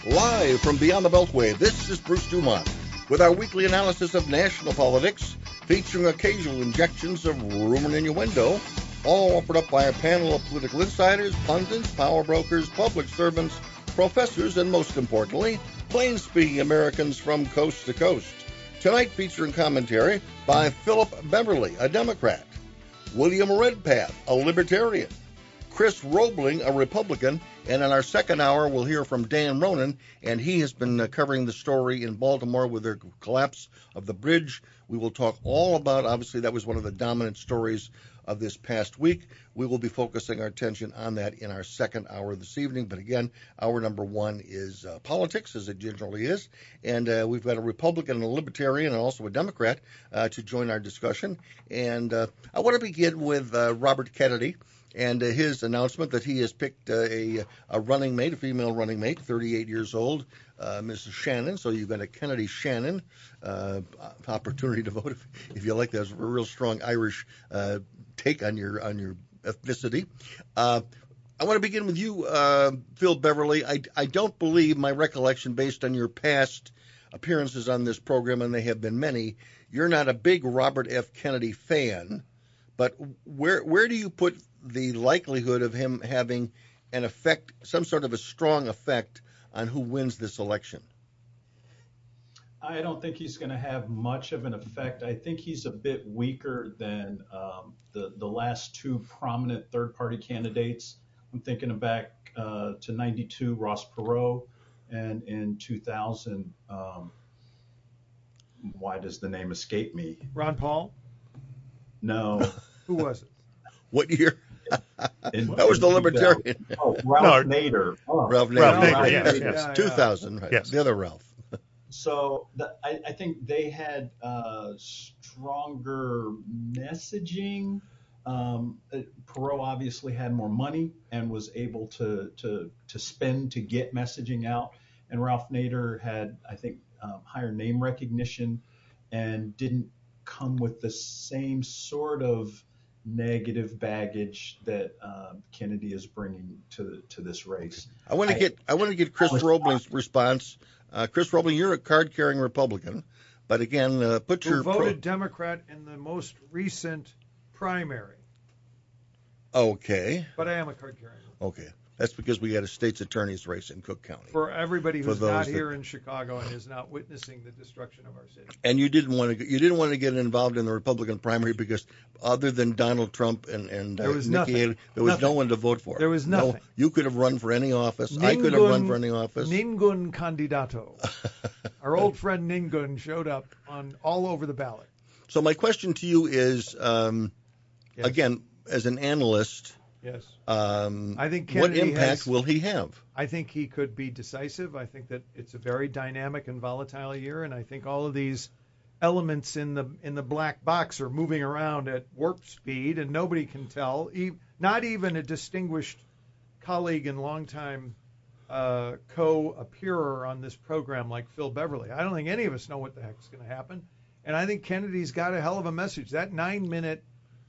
Live from Beyond the Beltway, this is Bruce Dumont with our weekly analysis of national politics, featuring occasional injections of rumor and innuendo, all offered up by a panel of political insiders, pundits, power brokers, public servants, professors, and most importantly, plain-speaking Americans from coast to coast. Tonight featuring commentary by Philip Beverly, a Democrat, William Redpath, a Libertarian, Chris Roebling, a Republican, and in our second hour, we'll hear from Dan Ronan, and he has been covering the story in Baltimore with the collapse of the bridge. We will talk all about, obviously, that was one of the dominant stories of this past week. We will be focusing our attention on that in our second hour this evening. But again, hour number one is politics, as it generally is. And we've got a Republican and a Libertarian and also a Democrat to join our discussion. And I want to begin with Robert Kennedy and his announcement that he has picked a running mate, a female running mate, 38 years old, Mrs. Shannon. So you've got a Kennedy Shannon opportunity to vote if you like. That's a real strong Irish take on your ethnicity. I want to begin with you, Phil Beverly. I don't believe my recollection, based on your past appearances on this program, and they have been many, you're not a big Robert F. Kennedy fan. But where do you put the likelihood of him having an effect, some sort of a strong effect on who wins this election? I don't think he's going to have much of an effect. I think he's a bit weaker than the last two prominent third-party candidates. I'm thinking back to 92, Ross Perot, and in 2000, why does the name escape me? Ron Paul? No. Who was it? What year? That was the Libertarian. Ralph Nader. Ralph Nader, yes. 2000, right? Yes. The other Ralph. So I think they had stronger messaging. Perot obviously had more money and was able to spend to get messaging out. And Ralph Nader had, I think, higher name recognition and didn't come with the same sort of negative baggage that Kennedy is bringing to this race. I want to get Chris Roebling's response. Chris Roebling, you're a card-carrying Republican, but again, who voted Democrat in the most recent primary. Okay. But I am a card-carrying. Okay. That's because we had a state's attorney's race in Cook County. For everybody who's not here in Chicago and is not witnessing the destruction of our city. And you didn't want to get involved in the Republican primary because other than Donald Trump and there was Nikki Haley, there was no one to vote for. There was nothing. No, you could have run for any office. I could have run for any office. Ningun candidato. Our old friend Ningun showed up on all over the ballot. So my question to you is, yes. Again, as an analyst. Yes. I think Kennedy what impact will he have? I think he could be decisive. I think that it's a very dynamic and volatile year, and I think all of these elements in the black box are moving around at warp speed, and nobody can tell. Not even a distinguished colleague and longtime co-appearer on this program like Phil Beverly. I don't think any of us know what the heck's going to happen, and I think Kennedy's got a hell of a message. That 9-minute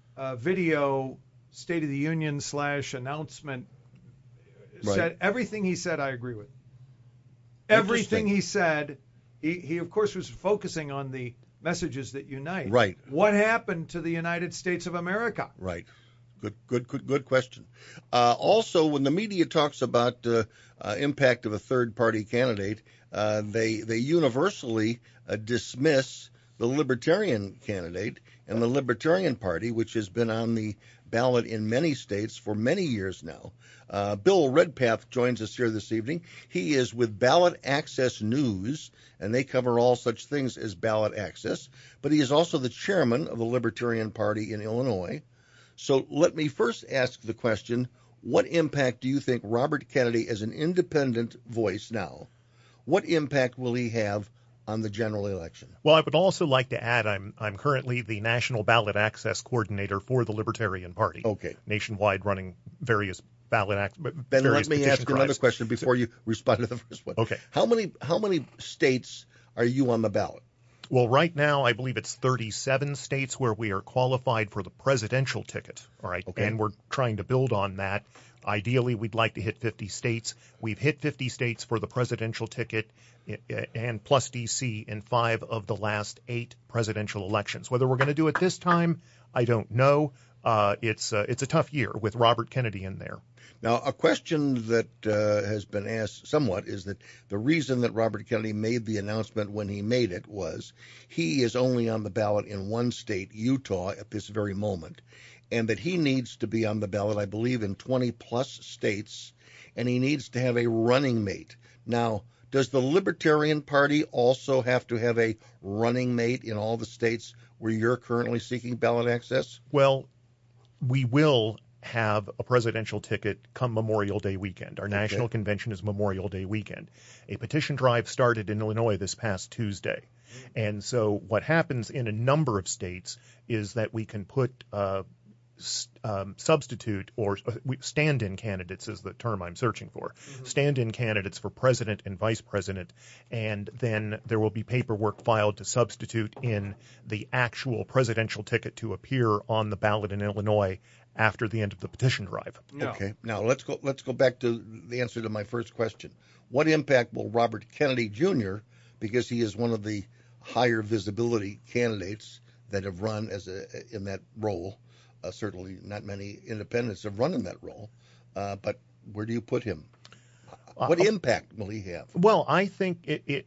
video State of the Union / announcement said everything he said. I agree with everything he said. He of course was focusing on the messages that unite. Right. What happened to the United States of America? Right. Good question. Also, when the media talks about impact of a third party candidate, they universally dismiss the Libertarian candidate and the Libertarian Party, which has been on the ballot in many states for many years now. Bill Redpath joins us here this evening. He is with Ballot Access News, and they cover all such things as ballot access. But he is also the chairman of the Libertarian Party in Illinois. So let me first ask the question, what impact do you think Robert Kennedy, as an independent voice now, what impact will he have on the general election? Well, I would also like to add I'm currently the National Ballot Access Coordinator for the Libertarian Party. Okay. Nationwide, running various ballot access. Ben, let me ask another question before you respond to the first one. Okay. How many states are you on the ballot? Well, right now, I believe it's 37 states where we are qualified for the presidential ticket. All right. Okay. And we're trying to build on that. Ideally, we'd like to hit 50 states. We've hit 50 states for the presidential ticket and plus D.C. in 5 of the last 8 presidential elections. Whether we're going to do it this time, I don't know. It's a tough year with Robert Kennedy in there. Now, a question that has been asked somewhat is that the reason that Robert Kennedy made the announcement when he made it was he is only on the ballot in one state, Utah, at this very moment, and that he needs to be on the ballot, I believe, in 20-plus states, and he needs to have a running mate. Now, does the Libertarian Party also have to have a running mate in all the states where you're currently seeking ballot access? Well, we will have a presidential ticket come Memorial Day weekend. Our national convention is Memorial Day weekend. A petition drive started in Illinois this past Tuesday. And so what happens in a number of states is that we can put substitute or stand-in candidates is the term I'm searching for. Stand-in candidates for president and vice president, and then there will be paperwork filed to substitute in the actual presidential ticket to appear on the ballot in Illinois after the end of the petition drive. No. Okay. Now let's go back to the answer to my first question. What impact will Robert Kennedy Jr., because he is one of the higher visibility candidates that have run in that role? Certainly not many independents have run in that role, but where do you put him? What impact will he have? Well, I think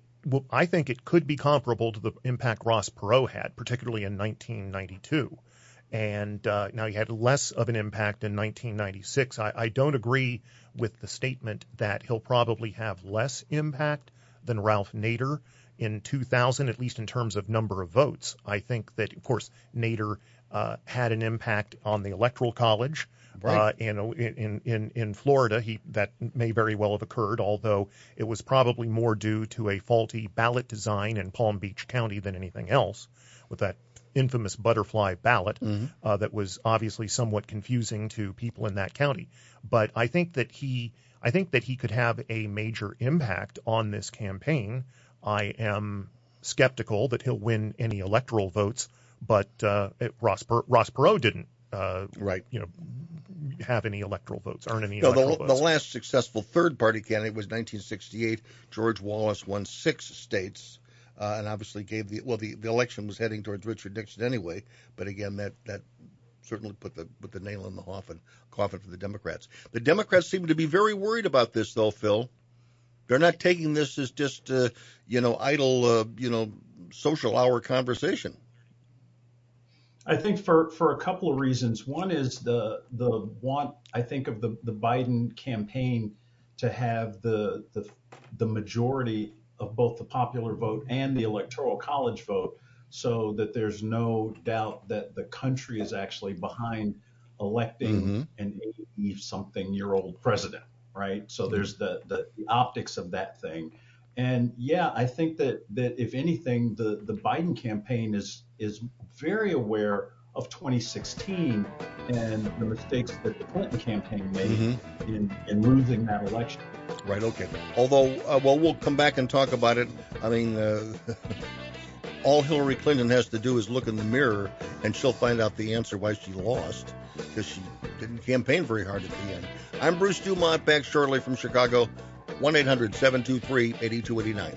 it could be comparable to the impact Ross Perot had, particularly in 1992. And now he had less of an impact in 1996. I don't agree with the statement that he'll probably have less impact than Ralph Nader in 2000, at least in terms of number of votes. I think that, of course, Nader had an impact on the Electoral College. Right. In Florida, that may very well have occurred, although it was probably more due to a faulty ballot design in Palm Beach County than anything else, with that infamous butterfly ballot that was obviously somewhat confusing to people in that county. But I think that he could have a major impact on this campaign. I am skeptical that he'll win any electoral votes, but Ross Perot didn't have any electoral votes, earn any electoral votes. The last successful third-party candidate was 1968. George Wallace won 6 states, and obviously gave the election was heading towards Richard Nixon anyway. But again, that certainly put the nail in the coffin for the Democrats. The Democrats seem to be very worried about this, though, Phil. They're not taking this as just idle social hour conversation. I think for a couple of reasons. One is the want, I think, of the Biden campaign to have the majority of both the popular vote and the Electoral College vote, so that there's no doubt that the country is actually behind electing an 80-something-year-old president, right? So there's the optics of that thing. And yeah, I think that if anything, the Biden campaign is very aware of 2016 and the mistakes that the Clinton campaign made in losing that election. Right. Okay. Although, we'll come back and talk about it. I mean, all Hillary Clinton has to do is look in the mirror, and she'll find out the answer why she lost, because she didn't campaign very hard at the end. I'm Bruce Dumont, back shortly from Chicago. 1-800-723-8289.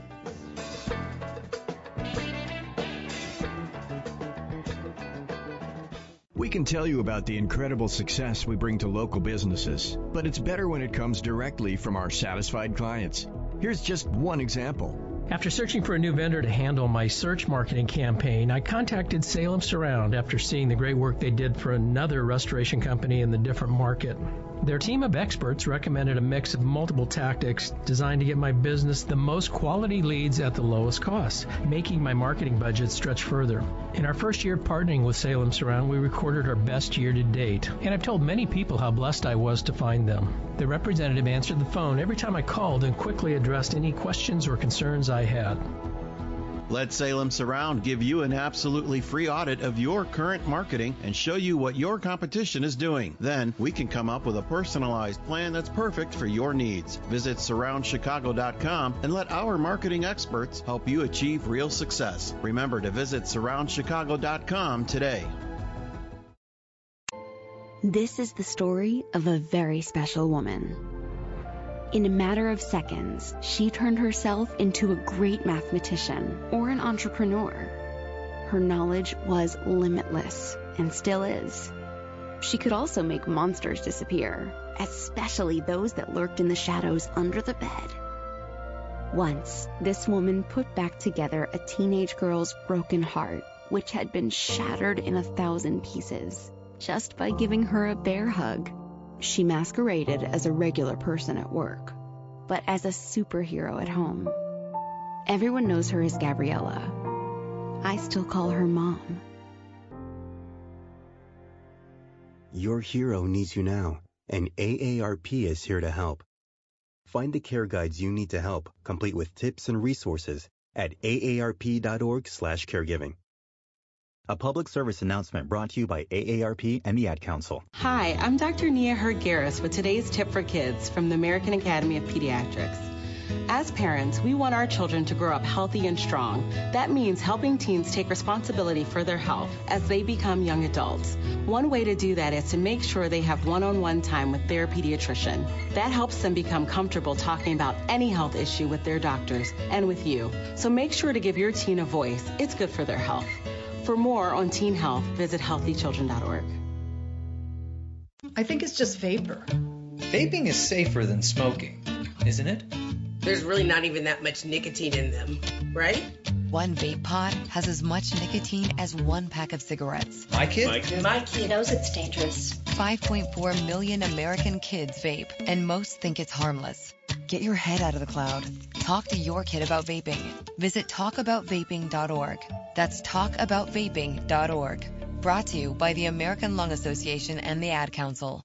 We can tell you about the incredible success we bring to local businesses, but it's better when it comes directly from our satisfied clients. Here's just one example. After searching for a new vendor to handle my search marketing campaign, I contacted Salem Surround after seeing the great work they did for another restoration company in the different market. Their team of experts recommended a mix of multiple tactics designed to get my business the most quality leads at the lowest cost, making my marketing budget stretch further. In our first year partnering with Salem Surround, we recorded our best year to date, and I've told many people how blessed I was to find them. The representative answered the phone every time I called and quickly addressed any questions or concerns I had. Let Salem Surround give you an absolutely free audit of your current marketing and show you what your competition is doing. Then we can come up with a personalized plan that's perfect for your needs. Visit surroundchicago.com and let our marketing experts help you achieve real success. Remember to visit surroundchicago.com today. This is the story of a very special woman. In a matter of seconds, she turned herself into a great mathematician or an entrepreneur. Her knowledge was limitless and still is. She could also make monsters disappear, especially those that lurked in the shadows under the bed. Once, this woman put back together a teenage girl's broken heart, which had been shattered in 1,000 pieces, just by giving her a bear hug. She masqueraded as a regular person at work, but as a superhero at home. Everyone knows her as Gabriella. I still call her Mom. Your hero needs you now, and AARP is here to help. Find the care guides you need to help, complete with tips and resources, at aarp.org/caregiving. A public service announcement brought to you by AARP and the Ad Council. Hi, I'm Dr. Nia Hergaris with today's tip for kids from the American Academy of Pediatrics. As parents, we want our children to grow up healthy and strong. That means helping teens take responsibility for their health as they become young adults. One way to do that is to make sure they have one-on-one time with their pediatrician. That helps them become comfortable talking about any health issue with their doctors and with you. So make sure to give your teen a voice. It's good for their health. For more on teen health, visit healthychildren.org. I think it's just vapor. Vaping is safer than smoking, isn't it? There's really not even that much nicotine in them, right? One vape pod has as much nicotine as one pack of cigarettes. My kid knows it's dangerous. 5.4 million American kids vape, and most think it's harmless. Get your head out of the cloud. Talk to your kid about vaping. Visit talkaboutvaping.org. That's talkaboutvaping.org. Brought to you by the American Lung Association and the Ad Council.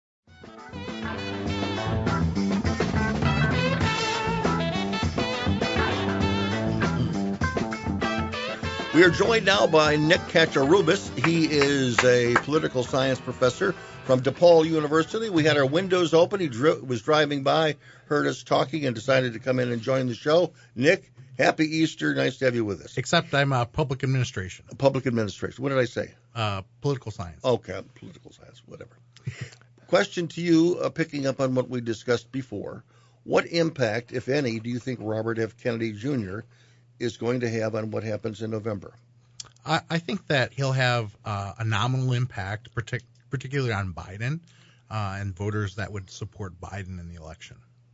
We are joined now by Nick Katsourbis. He is a political science professor from DePaul University. We had our windows open. He was driving by, heard us talking, and decided to come in and join the show. Nick, happy Easter. Nice to have you with us. Except I'm public administration. Public administration. What did I say? Political science. Okay, political science, whatever. Question to you, picking up on what we discussed before. What impact, if any, do you think Robert F. Kennedy Jr. is going to have on what happens in November? I think that he'll have a nominal impact, particularly on Biden and voters that would support Biden in the election.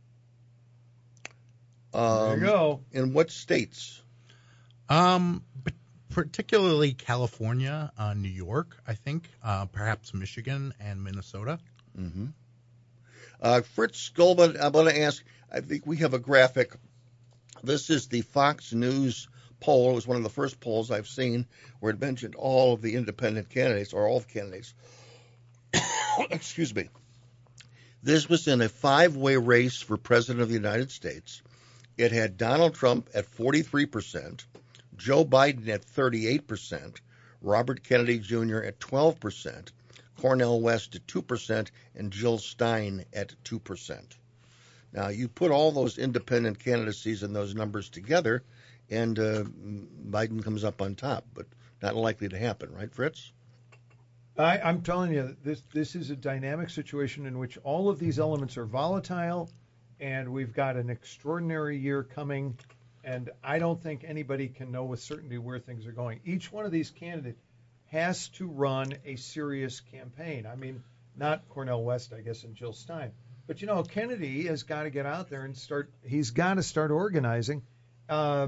There you go. In what states? Particularly California, New York, I think, perhaps Michigan and Minnesota. Mm-hmm. Fritz Goldman, I'm going to ask, I think we have a graphic. This is the Fox News poll. It was one of the first polls I've seen where it mentioned all of the independent candidates, or all the candidates. Excuse me. This was in a 5-way race for President of the United States. It had Donald Trump at 43%, Joe Biden at 38%, Robert Kennedy Jr. at 12%, Cornel West at 2%, and Jill Stein at 2%. Now, you put all those independent candidacies and those numbers together, and Biden comes up on top, but not likely to happen, right, Fritz? I'm telling you, this is a dynamic situation in which all of these elements are volatile, and we've got an extraordinary year coming, and I don't think anybody can know with certainty where things are going. Each one of these candidates has to run a serious campaign. I mean, not Cornel West, I guess, and Jill Stein. But, you know, Kennedy has got to get out there and he's got to start organizing. I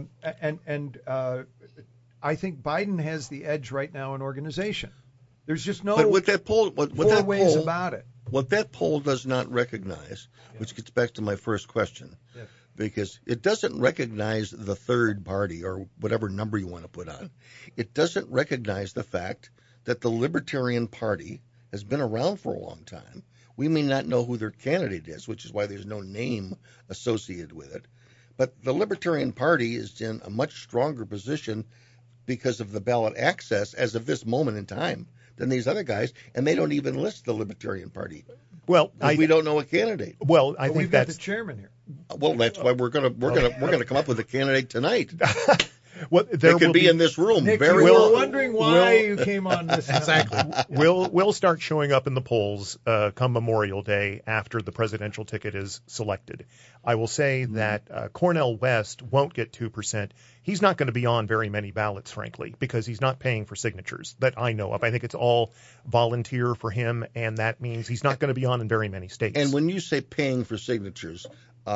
think Biden has the edge right now in organization. There's just no but with that poll, four ways about it. What that poll does not recognize, which gets back to my first question, because it doesn't recognize the third party or whatever number you want to put on. It doesn't recognize the fact that the Libertarian Party has been around for a long time. We may not know who their candidate is, which is why there's no name associated with it. But the Libertarian Party is in a much stronger position because of the ballot access as of this moment in time than these other guys, and they don't even list the Libertarian Party. Well, we don't know a candidate. Well, I think we've got the chairman here. Well, that's why we're gonna come up with a candidate tonight. Well, they could be in this room. Nick, Very we well. were wondering why you came on this. Exactly. We'll start showing up in the polls come Memorial Day after the presidential ticket is selected. I will say that Cornel West won't get 2%. He's not going to be on very many ballots, frankly, because he's not paying for signatures that I know of. I think it's all volunteer for him, and that means he's not going to be on in very many states. And when you say paying for signatures,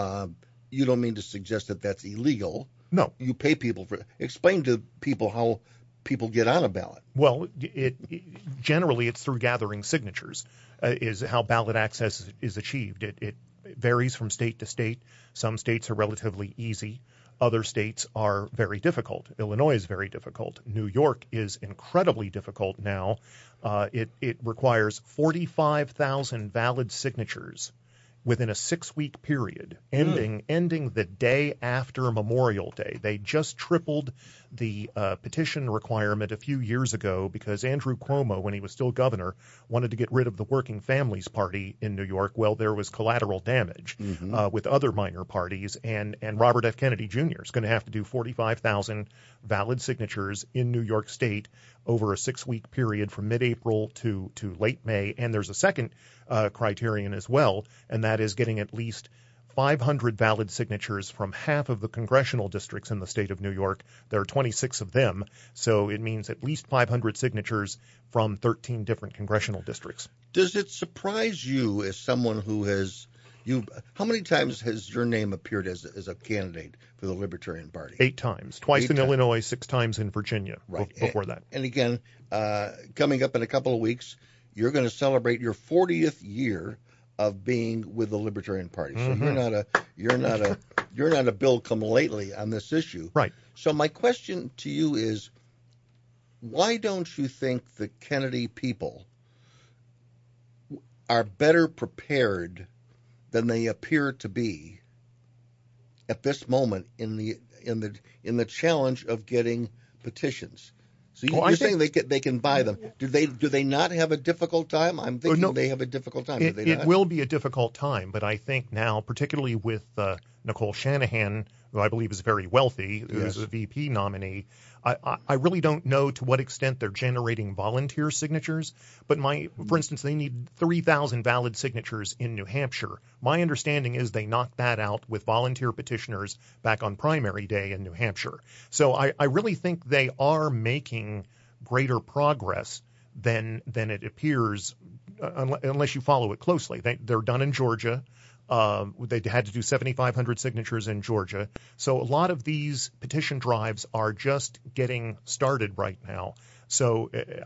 you don't mean to suggest that that's illegal. No. You pay people for. Explain to people how people get on a ballot. Well, generally it's through gathering signatures is how ballot access is achieved. It varies from state to state. Some states are relatively easy. Other states are very difficult. Illinois is very difficult. New York is incredibly difficult now. It requires 45,000 valid signatures within a 6-week period, ending the day after Memorial Day. They just tripled the petition requirement a few years ago because Andrew Cuomo, when he was still governor, wanted to get rid of the Working Families Party in New York. Well, there was collateral damage with other minor parties, and Robert F. Kennedy Jr. is going to have to do 45,000 valid signatures in New York State over a 6-week period from mid-April to late May. And there's a second criterion as well, and that is getting at least 500 valid signatures from half of the congressional districts in the state of New York. There are 26 of them, so it means at least 500 signatures from 13 different congressional districts. Does it surprise you as someone who has how many times has your name appeared as a candidate for the Libertarian Party? 8 times. Twice in Illinois, 6 times in Virginia before that. And again, coming up in a couple of weeks, you're going to celebrate your 40th year of being with the Libertarian Party. So you're not a Bill come lately on this issue. Right. So my question to you is, why don't you think the Kennedy people are better prepared than they appear to be at this moment in the challenge of getting petitions? So you're saying they can buy them. Do they not have a difficult time? I'm thinking they have a difficult time. It will be a difficult time, but I think now, particularly with Nicole Shanahan, who I believe is very wealthy, who's a VP nominee, I really don't know to what extent they're generating volunteer signatures. But for instance, they need 3,000 valid signatures in New Hampshire. My understanding is they knocked that out with volunteer petitioners back on primary day in New Hampshire. So I really think they are making greater progress than it appears, unless you follow it closely. They're done in Georgia. They had to do 7,500 signatures in Georgia. So a lot of these petition drives are just getting started right now. So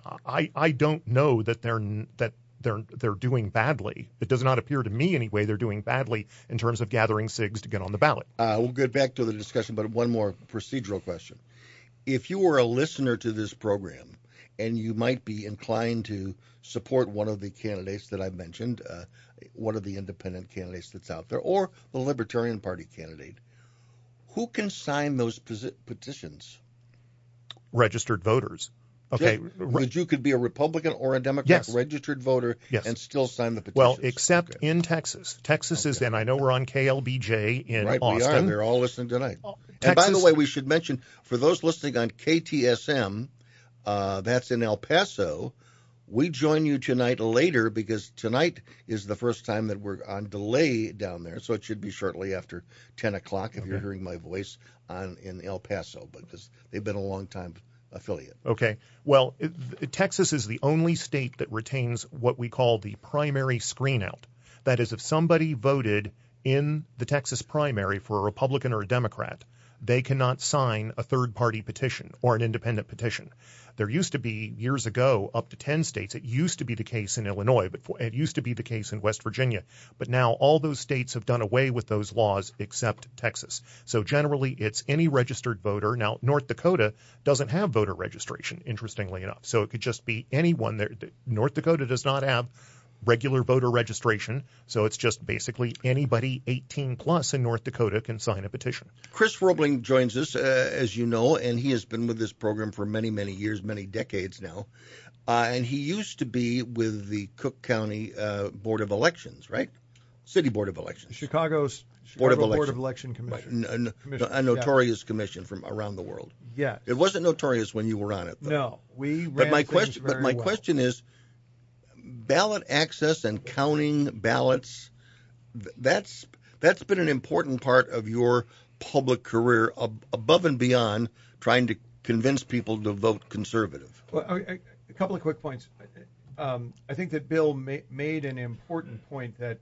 I don't know that they're doing badly. It does not appear to me anyway they're doing badly in terms of gathering SIGs to get on the ballot. We'll get back to the discussion, but one more procedural question. If you were a listener to this program and you might be inclined to support one of the candidates that I've mentioned, one of the independent candidates that's out there, or the Libertarian Party candidate, who can sign those petitions? Registered voters. Okay. But you could be a Republican or a Democrat registered voter and still sign the petitions. Well, except in Texas. Texas is, and I know we're on KLBJ in Austin. We are. They're all listening tonight. And by the way, we should mention, for those listening on KTSM, that's in El Paso, we join you tonight later because tonight is the first time that we're on delay down there, so it should be shortly after 10 o'clock if you're hearing my voice in El Paso, because they've been a long-time affiliate. Okay. Well, Texas is the only state that retains what we call the primary screen-out. That is, if somebody voted in the Texas primary for a Republican or a Democrat, they cannot sign a third-party petition or an independent petition. There used to be, years ago, up to 10 states. It used to be the case in Illinois, but it used to be the case in West Virginia. But now all those states have done away with those laws except Texas. So generally, it's any registered voter. Now, North Dakota doesn't have voter registration, interestingly enough. So it could just be anyone there. North Dakota does not have regular voter registration, so it's just basically anybody 18 plus in North Dakota can sign a petition. Chris Roebling joins us, as you know, and he has been with this program for many, many years, many decades now. And he used to be with the Cook County Board of Elections, right? City Board of Elections. Chicago's Chicago Board of Election Commission. A notorious commission from around the world. Yes. It wasn't notorious when you were on it, though. No, we But ran my things question, very but my well. question is, ballot access and counting ballots. That's been an important part of your public career, above and beyond trying to convince people to vote conservative. Well, a couple of quick points. I think that Bill made an important point that,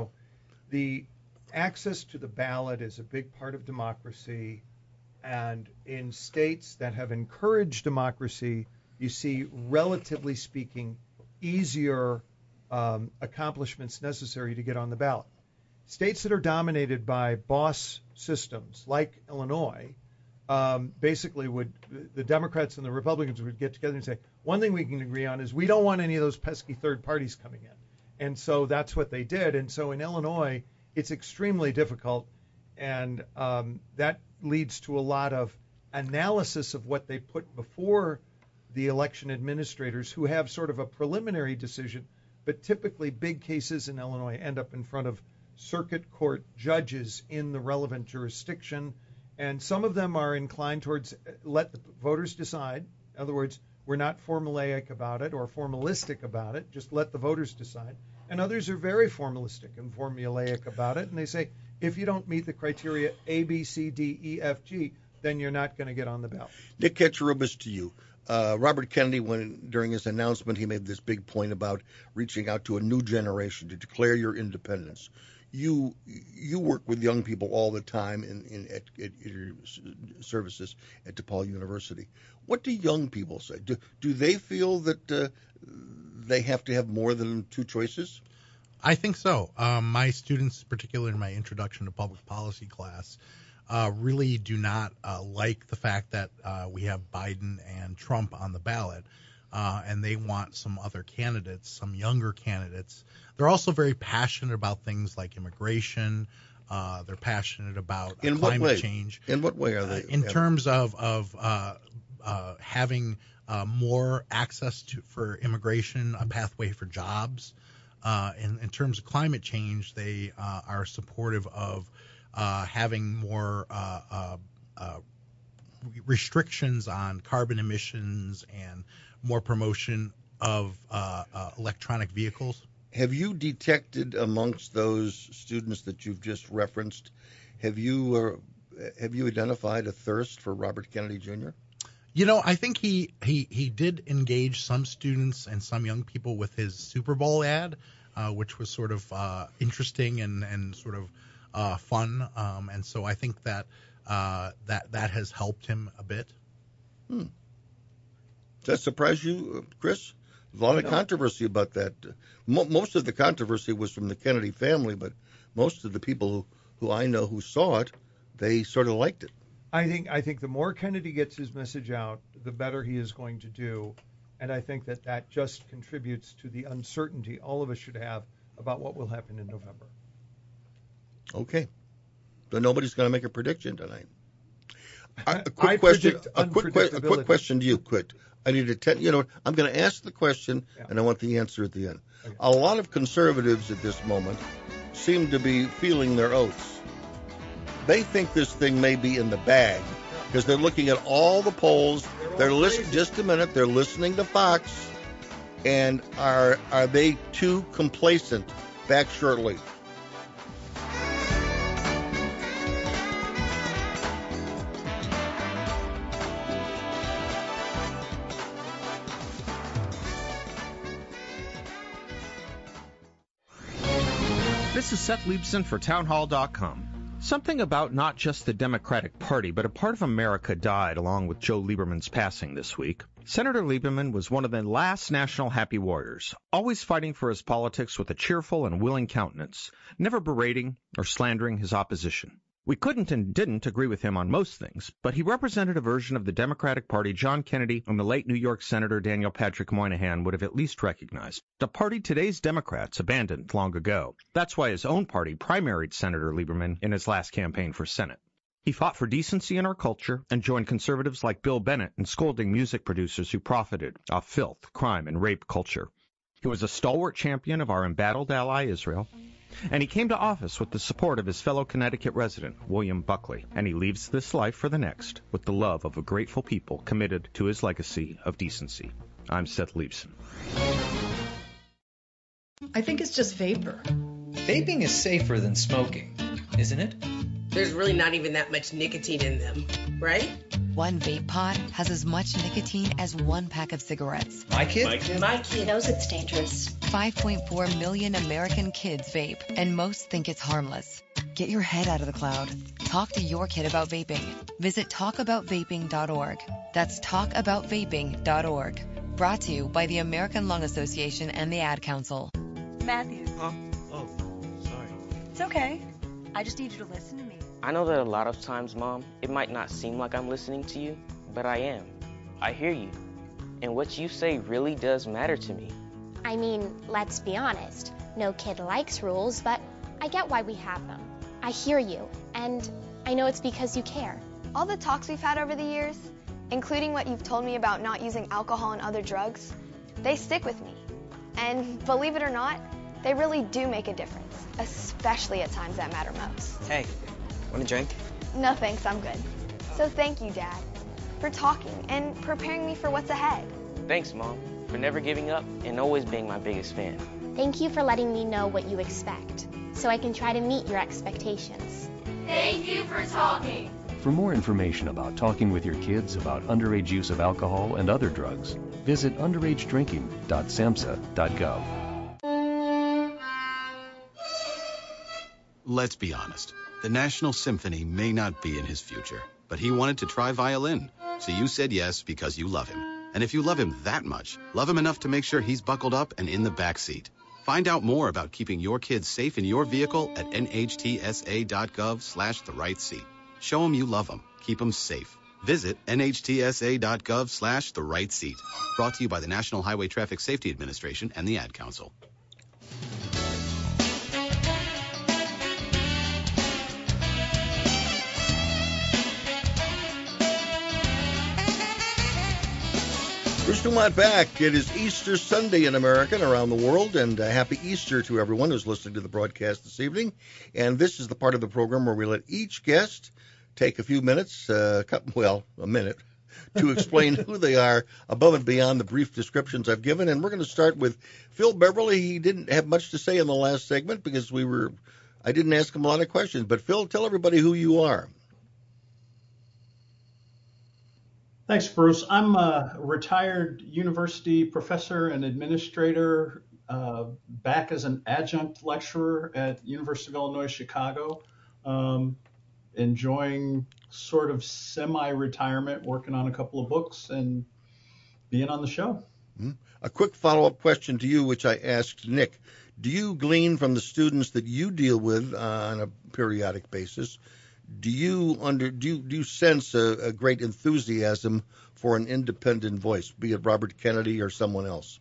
the access to the ballot is a big part of democracy. And in states that have encouraged democracy, you see, relatively speaking, easier accomplishments necessary to get on the ballot. States that are dominated by boss systems, like Illinois, basically the Democrats and the Republicans would get together and say, one thing we can agree on is we don't want any of those pesky third parties coming in. And so that's what they did. And so in Illinois, it's extremely difficult. And that leads to a lot of analysis of what they put before the election administrators, who have sort of a preliminary decision. But typically big cases in Illinois end up in front of circuit court judges in the relevant jurisdiction. And some of them are inclined towards let the voters decide. In other words, we're not formulaic about it or formalistic about it. Just let the voters decide. And others are very formalistic and formulaic about it. And they say, if you don't meet the criteria A, B, C, D, E, F, G, then you're not going to get on the ballot. Nick Katsourbis, to you. Robert Kennedy, during his announcement, he made this big point about reaching out to a new generation to declare your independence. You work with young people all the time at your services at DePaul University. What do young people say? Do they feel that they have to have more than two choices? I think so. My students, particularly in my introduction to public policy class, really do not like the fact that we have Biden and Trump on the ballot, and they want some other candidates, some younger candidates. They're also very passionate about things like immigration. They're passionate about climate change. In what way are they? In terms of having more access for immigration, a pathway for jobs. In terms of climate change, they are supportive of having more restrictions on carbon emissions and more promotion of electronic vehicles. Have you detected amongst those students that you've just referenced, have you identified a thirst for Robert Kennedy Jr.? I think he did engage some students and some young people with his Super Bowl ad, which was sort of interesting and sort of fun. And so I think that has helped him a bit. Does that surprise you, Chris? A lot of controversy about that. Most of the controversy was from the Kennedy family, but most of the people who I know who saw it, they sort of liked it. I think the more Kennedy gets his message out, the better he is going to do. And I think that just contributes to the uncertainty all of us should have about what will happen in November. Okay. So nobody's going to make a prediction tonight. A quick question to you, quick. I need to I'm going to ask the question, and I want the answer at the end. Okay. A lot of conservatives at this moment seem to be feeling their oats. They think this thing may be in the bag because they're looking at all the polls. They're listening. Just a minute. They're listening to Fox, and are they too complacent? Back shortly. This is Seth Leibson for townhall.com. Something about not just the Democratic Party, but a part of America died along with Joe Lieberman's passing this week. Senator Lieberman was one of the last national happy warriors, always fighting for his politics with a cheerful and willing countenance, never berating or slandering his opposition. We couldn't and didn't agree with him on most things, but he represented a version of the Democratic Party John Kennedy and the late New York Senator Daniel Patrick Moynihan would have at least recognized, a party today's Democrats abandoned long ago. That's why his own party primaried Senator Lieberman in his last campaign for Senate. He fought for decency in our culture and joined conservatives like Bill Bennett in scolding music producers who profited off filth, crime, and rape culture. He was a stalwart champion of our embattled ally Israel, and he came to office with the support of his fellow Connecticut resident, William Buckley, and he leaves this life for the next with the love of a grateful people committed to his legacy of decency. I'm Seth Leibson. I think it's just vapor. Vaping is safer than smoking, isn't it? There's really not even that much nicotine in them, right? One vape pod has as much nicotine as one pack of cigarettes. My kid? My kid knows it's dangerous. 5.4 million American kids vape, and most think it's harmless. Get your head out of the cloud. Talk to your kid about vaping. Visit talkaboutvaping.org. That's talkaboutvaping.org. Brought to you by the American Lung Association and the Ad Council. Matthew. Huh? Oh, sorry. It's okay. I just need you to listen to me. I know that a lot of times, Mom, it might not seem like I'm listening to you, but I am. I hear you. And what you say really does matter to me. I mean, let's be honest. No kid likes rules, but I get why we have them. I hear you, and I know it's because you care. All the talks we've had over the years, including what you've told me about not using alcohol and other drugs, they stick with me. And believe it or not, they really do make a difference, especially at times that matter most. Hey, want a drink? No thanks, I'm good. So thank you, Dad, for talking and preparing me for what's ahead. Thanks, Mom, for never giving up and always being my biggest fan. Thank you for letting me know what you expect, so I can try to meet your expectations. Thank you for talking. For more information about talking with your kids about underage use of alcohol and other drugs, visit underagedrinking.samhsa.gov. Let's be honest. The National Symphony may not be in his future, but he wanted to try violin. So you said yes because you love him. And if you love him that much, love him enough to make sure he's buckled up and in the back seat. Find out more about keeping your kids safe in your vehicle at nhtsa.gov/therightseat. Show him you love him. Keep him safe. Visit nhtsa.gov/therightseat. Brought to you by the National Highway Traffic Safety Administration and the Ad Council. Bruce Dumont back. It is Easter Sunday in America and around the world, and happy Easter to everyone who's listening to the broadcast this evening. And this is the part of the program where we let each guest take a few minutes, a minute, to explain who they are above and beyond the brief descriptions I've given. And we're going to start with Phil Beverly. He didn't have much to say in the last segment because I didn't ask him a lot of questions. But Phil, tell everybody who you are. Thanks, Bruce. I'm a retired university professor and administrator, back as an adjunct lecturer at University of Illinois, Chicago, enjoying sort of semi-retirement, working on a couple of books and being on the show. A quick follow-up question to you, which I asked Nick. Do you glean from the students that you deal with on a periodic basis, do you sense a great enthusiasm for an independent voice, be it Robert Kennedy or someone else?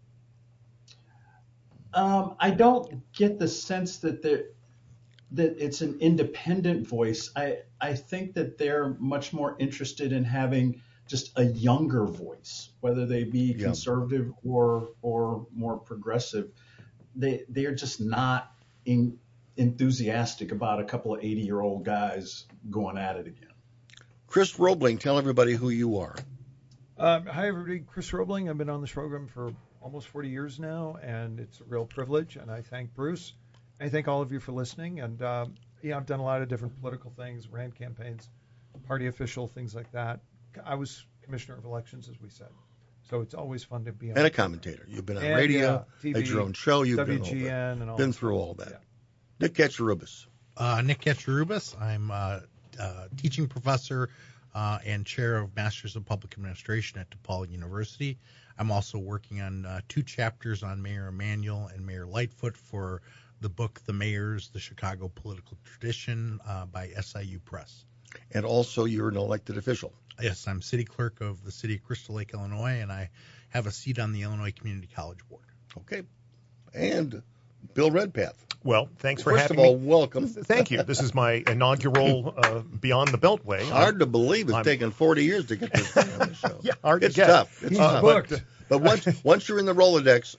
I don't get the sense that it's an independent voice. I think that they're much more interested in having just a younger voice, whether they be conservative or more progressive. They're just not enthusiastic about a couple of 80-year-old guys going at it again. Chris Roebling, tell everybody who you are. Hi, everybody. Chris Roebling. I've been on this program for almost 40 years now, and it's a real privilege. And I thank Bruce. I thank all of you for listening. And I've done a lot of different political things, ran campaigns, party official, things like that. I was commissioner of elections, as we said. So it's always fun to be on. And a commentator. You've been on radio, TV, had your own show. You've WGN, and all been through all that. Yeah. Nick Katcharubis. Nick Katcharubis. I'm a teaching professor and chair of Masters of Public Administration at DePaul University. I'm also working on 2 chapters on Mayor Emanuel and Mayor Lightfoot for the book The Mayors, The Chicago Political Tradition by SIU Press. And also you're an elected official. Yes, I'm city clerk of the city of Crystal Lake, Illinois, and I have a seat on the Illinois Community College Board. Okay. And Bill Redpath. Well, thanks for having me. First of all, me. welcome. Thank you. This is my inaugural Beyond the Beltway. Hard to believe it's taken 40 years to get this thing on the show. Yeah, hard it's to get. Tough. It's tough. But once you're in the Rolodex,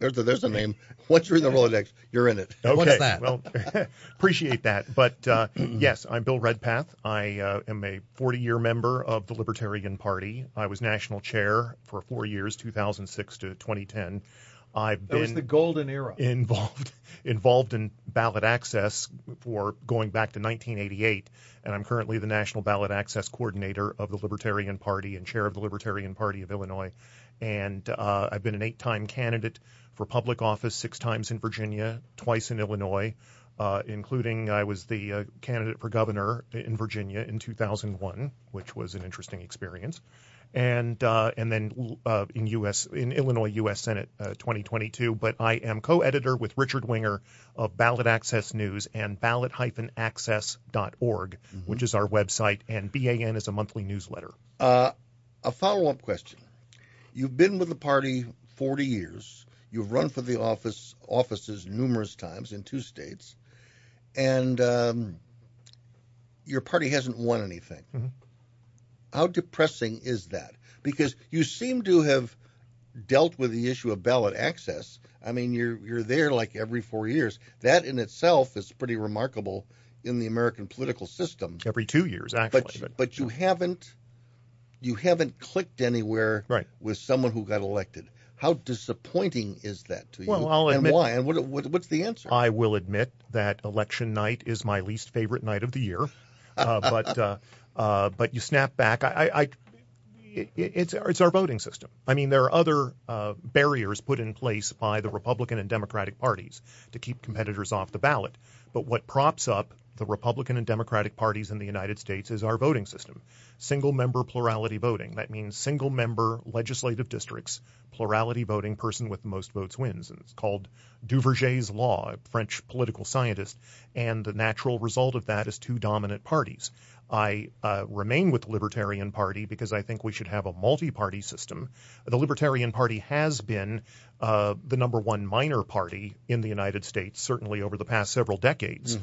There's a name. Once you're in the Rolodex, you're in it. Okay. What's that? Well, appreciate that. But yes, I'm Bill Redpath. I am a 40-year member of the Libertarian Party. I was national chair for 4 years, 2006 to 2010. I've That was been the golden era. involved in ballot access for going back to 1988, and I'm currently the National Ballot Access Coordinator of the Libertarian Party and chair of the Libertarian Party of Illinois. And I've been an 8-time candidate for public office, 6 times in Virginia, twice in Illinois, including I was the candidate for governor in Virginia in 2001, which was an interesting experience. And then in Illinois U.S. Senate 2022. But I am co-editor with Richard Winger of Ballot Access News and ballot-access.org, which is our website, and BAN is a monthly newsletter. A follow-up question. You've been with the party 40 years. You've run for the offices numerous times in 2 states, and your party hasn't won anything. Mm-hmm. How depressing is that? Because you seem to have dealt with the issue of ballot access. I mean, you're there like every 4 years. That in itself is pretty remarkable in the American political system. Every 2 years, actually. But you haven't clicked anywhere with someone who got elected. How disappointing is that to you? Well, I'll admit, and why? And what's the answer? I will admit that election night is my least favorite night of the year. But you snap back. It's our voting system. I mean, there are other barriers put in place by the Republican and Democratic parties to keep competitors off the ballot. But what props up the Republican and Democratic parties in the United States is our voting system. Single-member plurality voting. That means single-member legislative districts, plurality voting, person with the most votes wins. And it's called Duverger's law, a French political scientist. And the natural result of that is 2 dominant parties. I remain with the Libertarian Party because I think we should have a multi-party system. The Libertarian Party has been the number 1 minor party in the United States, certainly over the past several decades.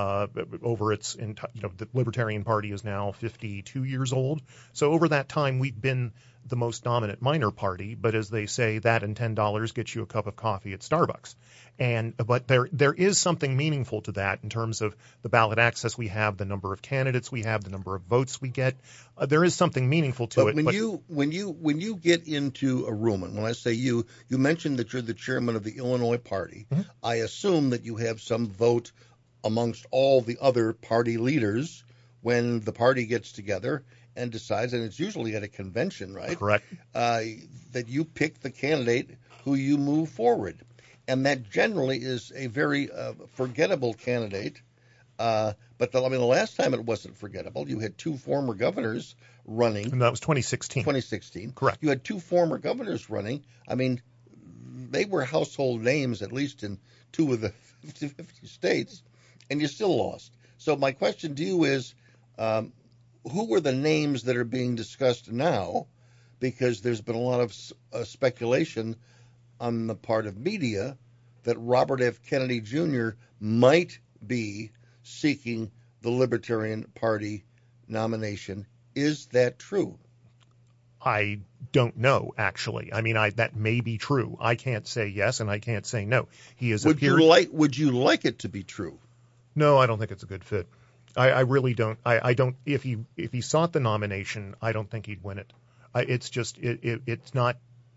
The Libertarian Party is now 52 years old. So over that time, we've been the most dominant minor party. But as they say, that and $10 gets you a cup of coffee at Starbucks. But there is something meaningful to that in terms of the ballot access we have, the number of candidates we have, the number of votes we get. There is something meaningful to it. When you get into a room, and when I say you mentioned that you're the chairman of the Illinois Party. Mm-hmm. I assume that you have some vote amongst all the other party leaders when the party gets together and decides, and it's usually at a convention, right? Correct. That you pick the candidate who you move forward. And that generally is a very forgettable candidate. But the last time it wasn't forgettable. You had 2 former governors running. And that was 2016. 2016. Correct. You had 2 former governors running. I mean, they were household names, at least in 2 of the 50 states, and you still lost. So my question to you is, who are the names that are being discussed now? Because there's been a lot of speculation on the part of media that Robert F. Kennedy Jr. might be seeking the Libertarian Party nomination. Is that true? I don't know, actually. I mean, that may be true. I can't say yes, and I can't say no. He has appeared. Would you like it to be true? No, I don't think it's a good fit. I really don't. I don't. If he sought the nomination, I don't think he'd win it. It's not.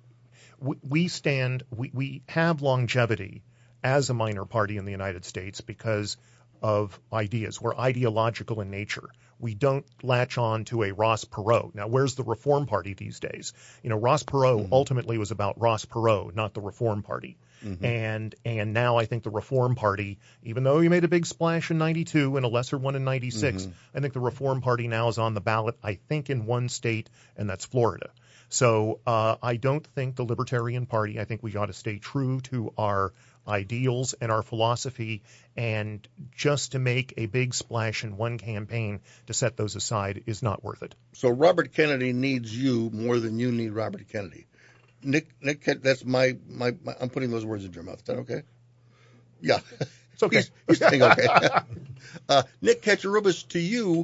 We have longevity as a minor party in the United States because of ideas. We're ideological in nature. We don't latch on to a Ross Perot. Now, where's the Reform Party these days? Ross Perot ultimately was about Ross Perot, not the Reform Party. Mm-hmm. And now I think the Reform Party, even though he made a big splash in 92 and a lesser one in 96, I think the Reform Party now is on the ballot, I think, in 1 state, and that's Florida. So I don't think the Libertarian Party, I think we ought to stay true to our ideals and our philosophy, and just to make a big splash in 1 campaign to set those aside is not worth it. So Robert Kennedy needs you more than you need Robert Kennedy. Nick, that's my I'm putting those words in your mouth. Is that okay? Yeah. It's okay. He's saying okay. Nick Katsouroupas, to you,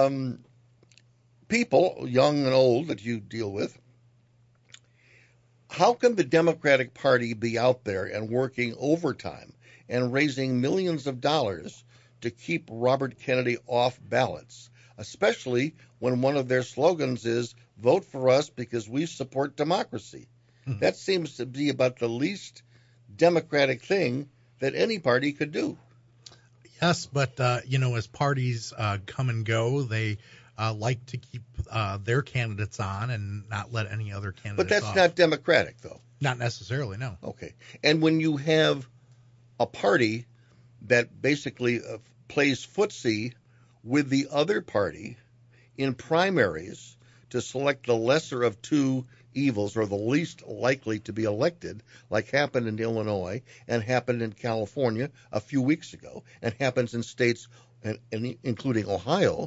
people, young and old, that you deal with, How can the Democratic Party be out there and working overtime and raising millions of dollars to keep Robert Kennedy off ballots, especially when one of their slogans is vote for us because we support democracy? That seems to be about the least democratic thing that any party could do. Yes, but, as parties come and go, they like to keep their candidates on and not let any other candidates But that's off. not democratic, though. Not necessarily, no. Okay. And when you have a party that basically plays footsie with the other party in primaries to select the lesser of two evils or the least likely to be elected, like happened in Illinois and happened in California a few weeks ago and happens in states including Ohio,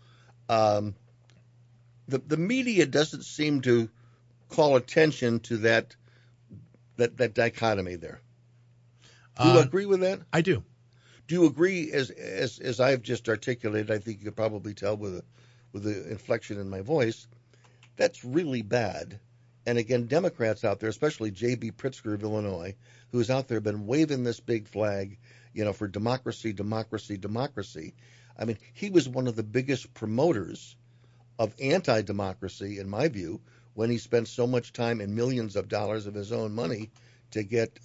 the media doesn't seem to call attention to that dichotomy there. Do you agree with that? I do. Do you agree, as I've just articulated, I think you could probably tell with the inflection in my voice, that's really bad. And again, Democrats out there, especially J.B. Pritzker of Illinois, who's out there been waving this big flag, for democracy, democracy, democracy. I mean, he was one of the biggest promoters of anti-democracy, in my view, when he spent so much time and millions of dollars of his own money to get,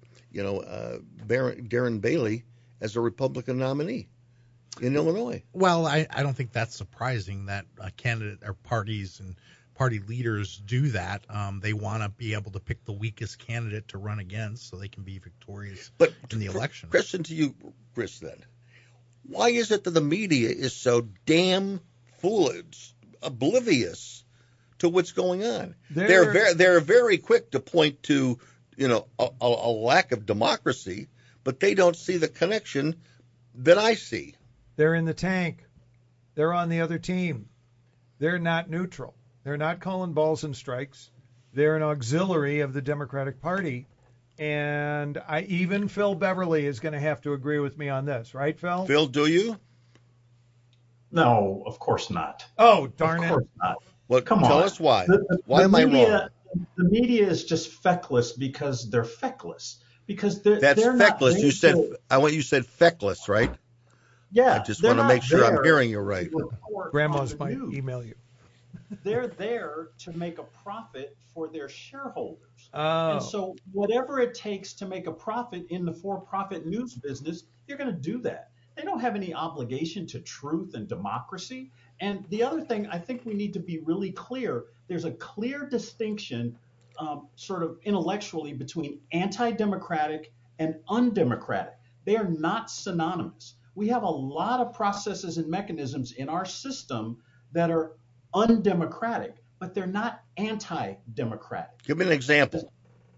Darren Bailey as a Republican nominee in Illinois. Well, I don't think that's surprising that a candidate or parties and party leaders do that. They want to be able to pick the weakest candidate to run against so they can be victorious in the election. Question to you, Chris, then. Why is it that the media is so damn foolish, oblivious to what's going on? They're very quick to point to, a lack of democracy, but they don't see the connection that I see. They're in the tank. They're on the other team. They're not neutral. They're not calling balls and strikes. They're an auxiliary of the Democratic Party. And even Phil Beverly is going to have to agree with me on this, right, Phil? Phil, do you? No, of course not. Oh, darn it. Of course not. Well, Come tell on. us why. Why am I wrong? The media is just feckless because they're feckless. Because they're feckless. You said feckless, right? Yeah. I just want to make sure I'm hearing you right. Grandmas might email you. They're there to make a profit for their shareholders. Oh. And so whatever it takes to make a profit in the for-profit news business, you're going to do that. They don't have any obligation to truth and democracy. And the other thing, I think we need to be really clear. There's a clear distinction sort of intellectually between anti-democratic and undemocratic. They are not synonymous. We have a lot of processes and mechanisms in our system that are undemocratic, but they're not anti-democratic. Give me an example.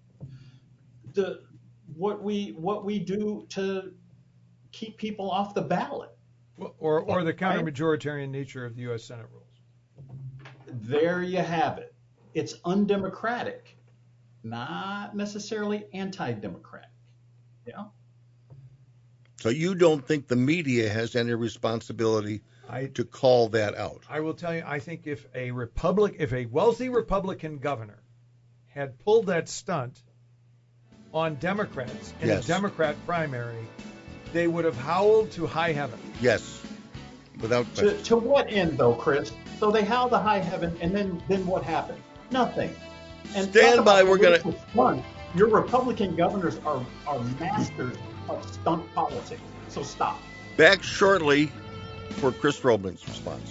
What we do to keep people off the ballot. Or the counter-majoritarian nature of the U.S. Senate rules. There you have it. It's undemocratic, not necessarily anti-democratic. Yeah. So you don't think the media has any responsibility to call that out? I will tell you, I think if a wealthy Republican governor had pulled that stunt on Democrats in a Democrat primary, they would have howled to high heaven. Yes, without question. To what end, though, Chris? So they howl to high heaven, and then what happened? Nothing. And stand by. We're gonna. Your Republican governors are masters of stunt politics. So stop. Back shortly for Chris Robling's response.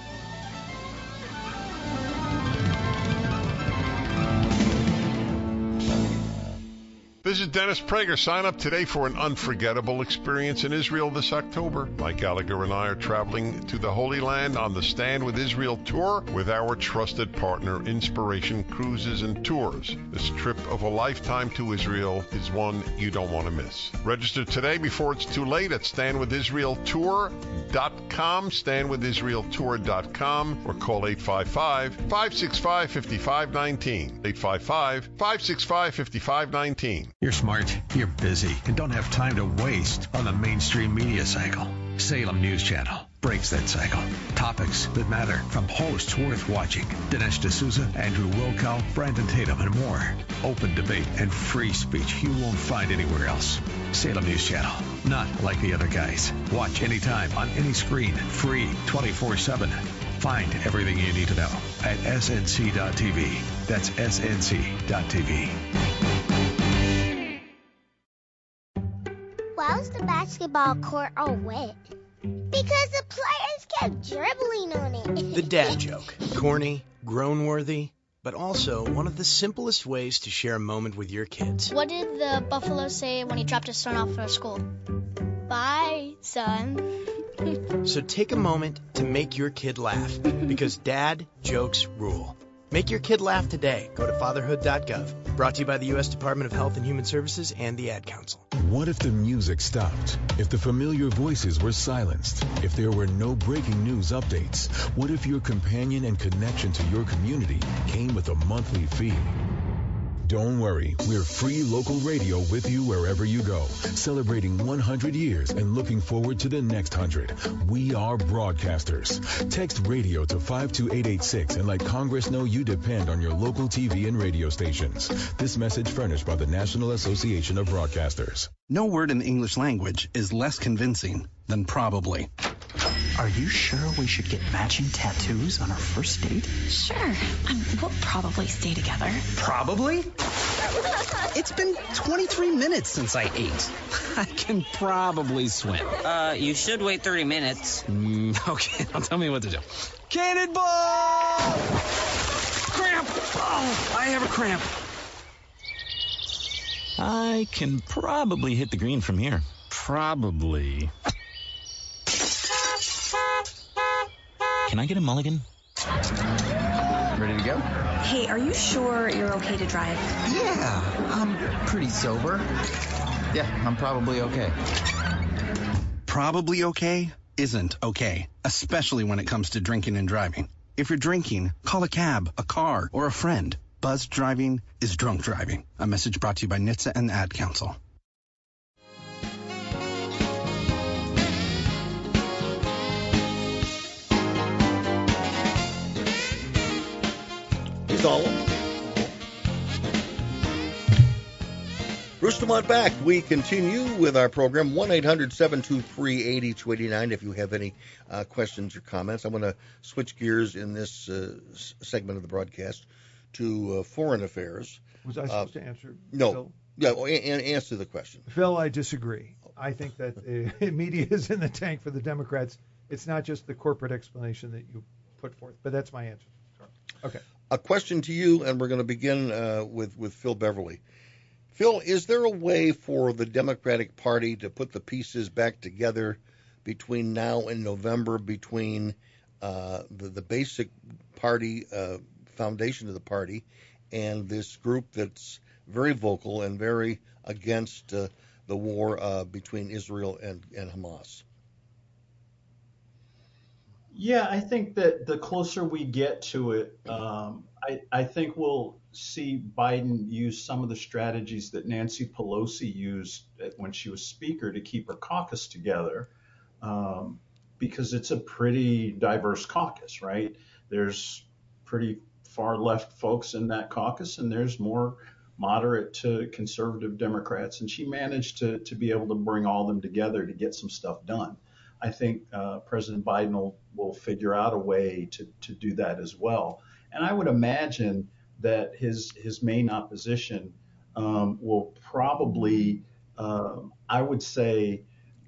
This is Dennis Prager. Sign up today for an unforgettable experience in Israel this October. Mike Gallagher and I are traveling to the Holy Land on the Stand with Israel tour with our trusted partner, Inspiration Cruises and Tours. This trip of a lifetime to Israel is one you don't want to miss. Register today before it's too late at standwithisraeltour.com, standwithisraeltour.com, or call 855-565-5519. 855-565-5519. You're smart, you're busy, and don't have time to waste on the mainstream media cycle. Salem News Channel breaks that cycle. Topics that matter from hosts worth watching. Dinesh D'Souza, Andrew Wilkow, Brandon Tatum, and more. Open debate and free speech you won't find anywhere else. Salem News Channel. Not like the other guys. Watch anytime on any screen. Free 24/7. Find everything you need to know at snc.tv. That's snc.tv. Why was the basketball court all wet? Because the players kept dribbling on it. The dad joke. Corny, groan-worthy, but also one of the simplest ways to share a moment with your kids. What did the buffalo say when he dropped his son off at school? Bye, son. So take a moment to make your kid laugh, because dad jokes rule. Make your kid laugh today. Go to fatherhood.gov. Brought to you by the U.S. Department of Health and Human Services and the Ad Council. What if the music stopped? If the familiar voices were silenced? If there were no breaking news updates? What if your companion and connection to your community came with a monthly fee? Don't worry, we're free local radio with you wherever you go, celebrating 100 years and looking forward to the next 100. We are broadcasters. Text radio to 52886 and let Congress know you depend on your local TV and radio stations. This message furnished by the National Association of Broadcasters. No word in the English language is less convincing than probably. Are you sure we should get matching tattoos on our first date? Sure. We'll probably stay together. Probably? It's been 23 minutes since I ate. I can probably swim. You should wait 30 minutes. Okay, now tell me what to do. Cannonball! Cramp! Oh, I have a cramp. I can probably hit the green from here. Probably. Can I get a mulligan? Ready to go? Hey, are you sure you're okay to drive? Yeah, I'm pretty sober. Yeah, I'm probably okay. Probably okay isn't okay, especially when it comes to drinking and driving. If you're drinking, call a cab, a car, or a friend. Buzzed driving is drunk driving. A message brought to you by NHTSA and the Ad Council. Bruce Dumont back. We continue with our program, 1-800-723-8289. If you have any questions or comments, I'm going to switch gears in this segment of the broadcast to foreign affairs. Was I supposed to answer? No. Phil? Yeah, and answer the question. Phil, I disagree. I think that the media is in the tank for the Democrats. It's not just the corporate explanation that you put forth, but that's my answer. Sorry. Okay. A question to you, and we're going to begin with Phil Beverly. Phil, is there a way for the Democratic Party to put the pieces back together between now and November, between the basic party foundation of the party and this group that's very vocal and very against the war between Israel and Hamas? Yeah, I think that the closer we get to it, I think we'll see Biden use some of the strategies that Nancy Pelosi used when she was Speaker to keep her caucus together, because it's a pretty diverse caucus, right? There's pretty far left folks in that caucus, and there's more moderate to conservative Democrats, and she managed to be able to bring all of them together to get some stuff done. I think President Biden will figure out a way to do that as well. And I would imagine that his main opposition will probably, I would say,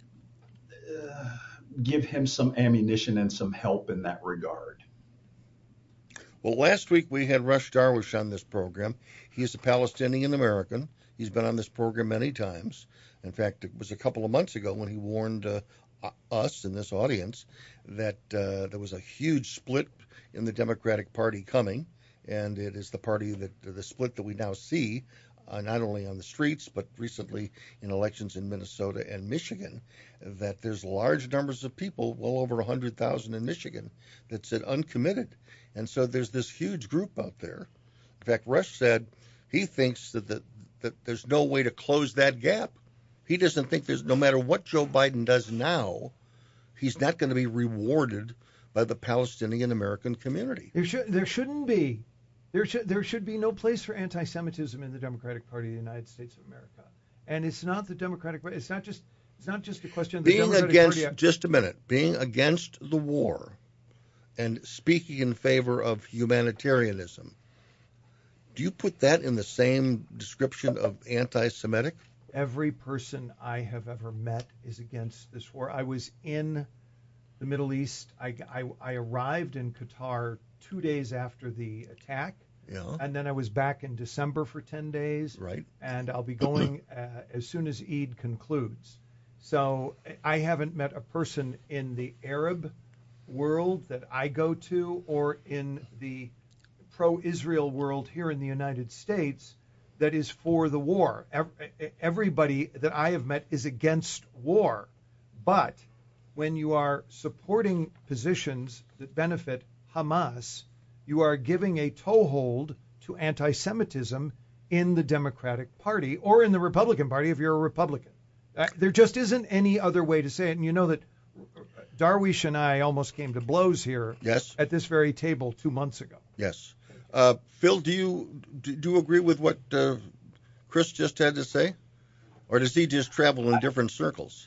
give him some ammunition and some help in that regard. Well, last week we had Rush Darwish on this program. He's a Palestinian American. He's been on this program many times. In fact, it was a couple of months ago when he warned us in this audience that there was a huge split in the Democratic Party coming, and it is the party the split that we now see not only on the streets but recently in elections in Minnesota and Michigan, that there's large numbers of people, well over 100,000 in Michigan, that said uncommitted. And so there's this huge group out there. In fact, Rush said he thinks that there's no way to close that gap. He doesn't think no matter what Joe Biden does now, he's not going to be rewarded by the Palestinian American community. There shouldn't be. There should be no place for anti-Semitism in the Democratic Party of the United States of America. And it's not the Democratic. It's not just a question of the Democratic Party. Just a minute. Being against the war and speaking in favor of humanitarianism. Do you put that in the same description of anti-Semitic? Every person I have ever met is against this war. I was in the Middle East. I arrived in Qatar 2 days after the attack. Yeah. And then I was back in December for 10 days. Right. And I'll be going as soon as Eid concludes. So I haven't met a person in the Arab world that I go to or in the pro-Israel world here in the United States that is for the war. Everybody that I have met is against war. But when you are supporting positions that benefit Hamas, you are giving a toehold to anti-Semitism in the Democratic Party or in the Republican Party if you're a Republican. There just isn't any other way to say it. And you know that Darwish and I almost came to blows here at this very table 2 months ago. Yes. Phil, do you agree with what Chris just had to say? Or does he just travel in different circles?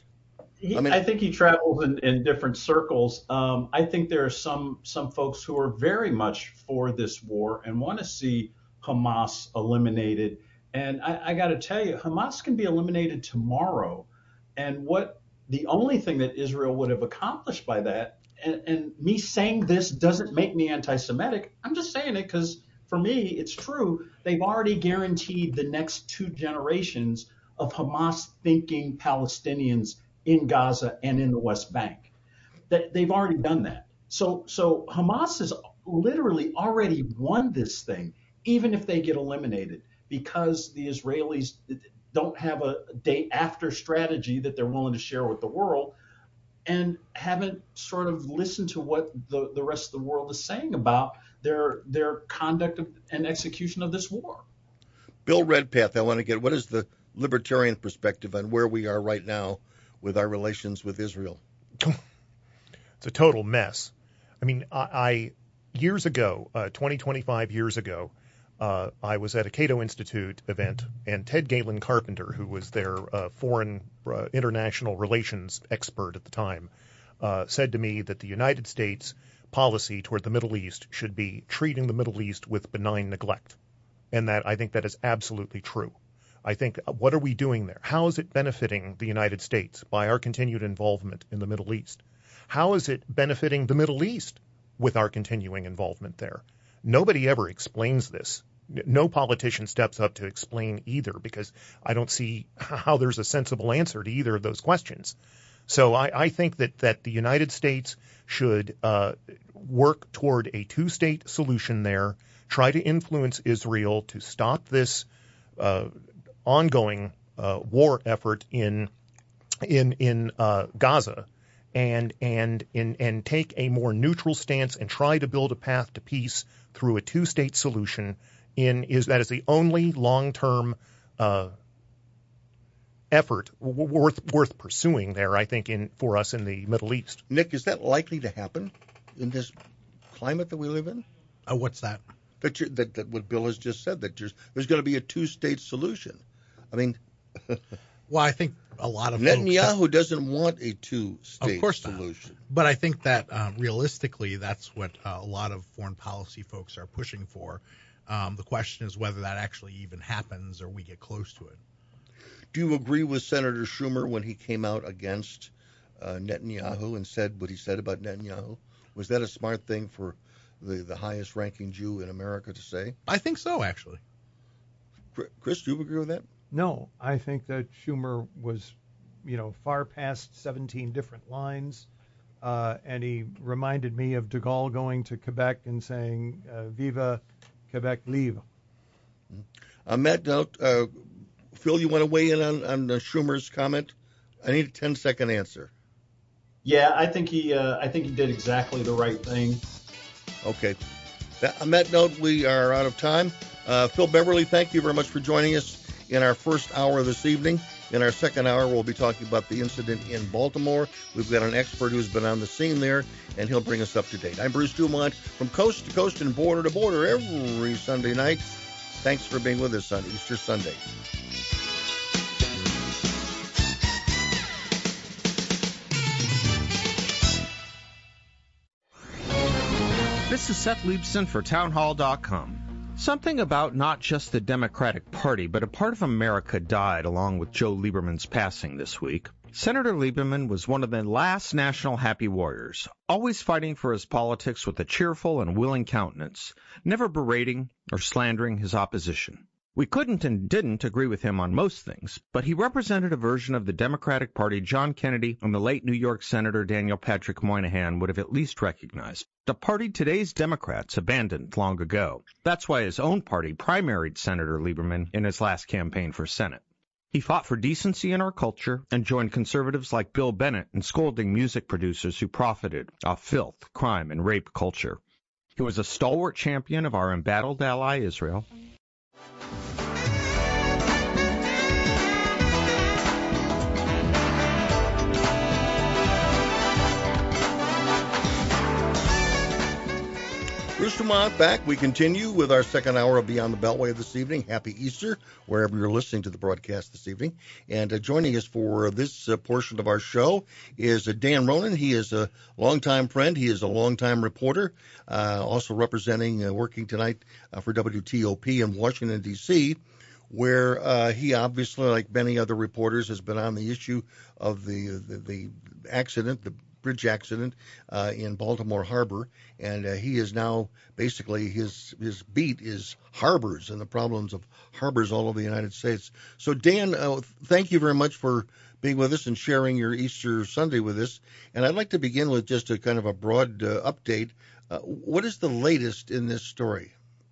I think he travels in different circles. I think there are some folks who are very much for this war and want to see Hamas eliminated. And I got to tell you, Hamas can be eliminated tomorrow. And the only thing that Israel would have accomplished by that, and me saying this doesn't make me anti-Semitic. I'm just saying it because for me, it's true. They've already guaranteed the next 2 generations of Hamas-thinking Palestinians in Gaza and in the West Bank. They've already done that. So Hamas has literally already won this thing, even if they get eliminated, because the Israelis don't have a day after strategy that they're willing to share with the world and haven't sort of listened to what the rest of the world is saying about their conduct and execution of this war. Bill Redpath, I want to get, what is the libertarian perspective on where we are right now with our relations with Israel? It's a total mess. I mean, I years ago, 25 years ago, I was at a Cato Institute event, and Ted Galen Carpenter, who was their foreign international relations expert at the time, said to me that the United States policy toward the Middle East should be treating the Middle East with benign neglect. And that I think that is absolutely true. I think, what are we doing there? How is it benefiting the United States by our continued involvement in the Middle East? How is it benefiting the Middle East with our continuing involvement there? Nobody ever explains this. No politician steps up to explain either, because I don't see how there's a sensible answer to either of those questions. So I think that the United States should work toward a 2-state solution there, try to influence Israel to stop this ongoing war effort in Gaza, and take a more neutral stance and try to build a path to peace through a 2-state solution. That is the only long-term effort worth pursuing there, I think, for us in the Middle East. Nick, is that likely to happen in this climate that we live in? What's that? That what Bill has just said, that there's going to be a 2-state solution. I mean, well, I think a lot of Netanyahu doesn't want a 2-state of course solution. Not. But I think that realistically, that's what a lot of foreign policy folks are pushing for. The question is whether that actually even happens or we get close to it. Do you agree with Senator Schumer when he came out against Netanyahu and said what he said about Netanyahu? Was that a smart thing for the highest-ranking Jew in America to say? I think so, actually. Chris, do you agree with that? No, I think that Schumer was, far past 17 different lines, and he reminded me of de Gaulle going to Quebec and saying, "Viva Quebec libre." On that note, Phil, you want to weigh in on Schumer's comment? I need a 10-second answer. Yeah, I think he did exactly the right thing. Okay. On that note, we are out of time. Phil Beverly, thank you very much for joining us. in our first hour this evening. In our second hour, we'll be talking about the incident in Baltimore. We've got an expert who's been on the scene there, and he'll bring us up to date. I'm Bruce Dumont from coast to coast and border to border every Sunday night. Thanks for being with us on Easter Sunday. This is Seth Leibson for Townhall.com. Something about not just the Democratic Party, but a part of America died along with Joe Lieberman's passing this week. Senator Lieberman was one of the last national happy warriors, always fighting for his politics with a cheerful and willing countenance, never berating or slandering his opposition. We couldn't and didn't agree with him on most things, but he represented a version of the Democratic Party John Kennedy and the late New York Senator Daniel Patrick Moynihan would have at least recognized, a party today's Democrats abandoned long ago. That's why his own party primaried Senator Lieberman in his last campaign for Senate. He fought for decency in our culture and joined conservatives like Bill Bennett in scolding music producers who profited off filth, crime, and rape culture. He was a stalwart champion of our embattled ally Israel. Bruce Dumont back. We continue with our second hour of Beyond the Beltway this evening. Happy Easter, wherever you're listening to the broadcast this evening. And joining us for this portion of our show is Dan Ronan. He is a longtime friend. He is a longtime reporter, also representing, working tonight for WTOP in Washington, D.C., where he obviously, like many other reporters, has been on the issue of the accident, the bridge accident in Baltimore Harbor, and he is now basically his beat is harbors and the problems of harbors all over the United States. So Dan, thank you very much for being with us and sharing your Easter Sunday with us. And I'd like to begin with just a kind of a broad update. What is the latest in this story?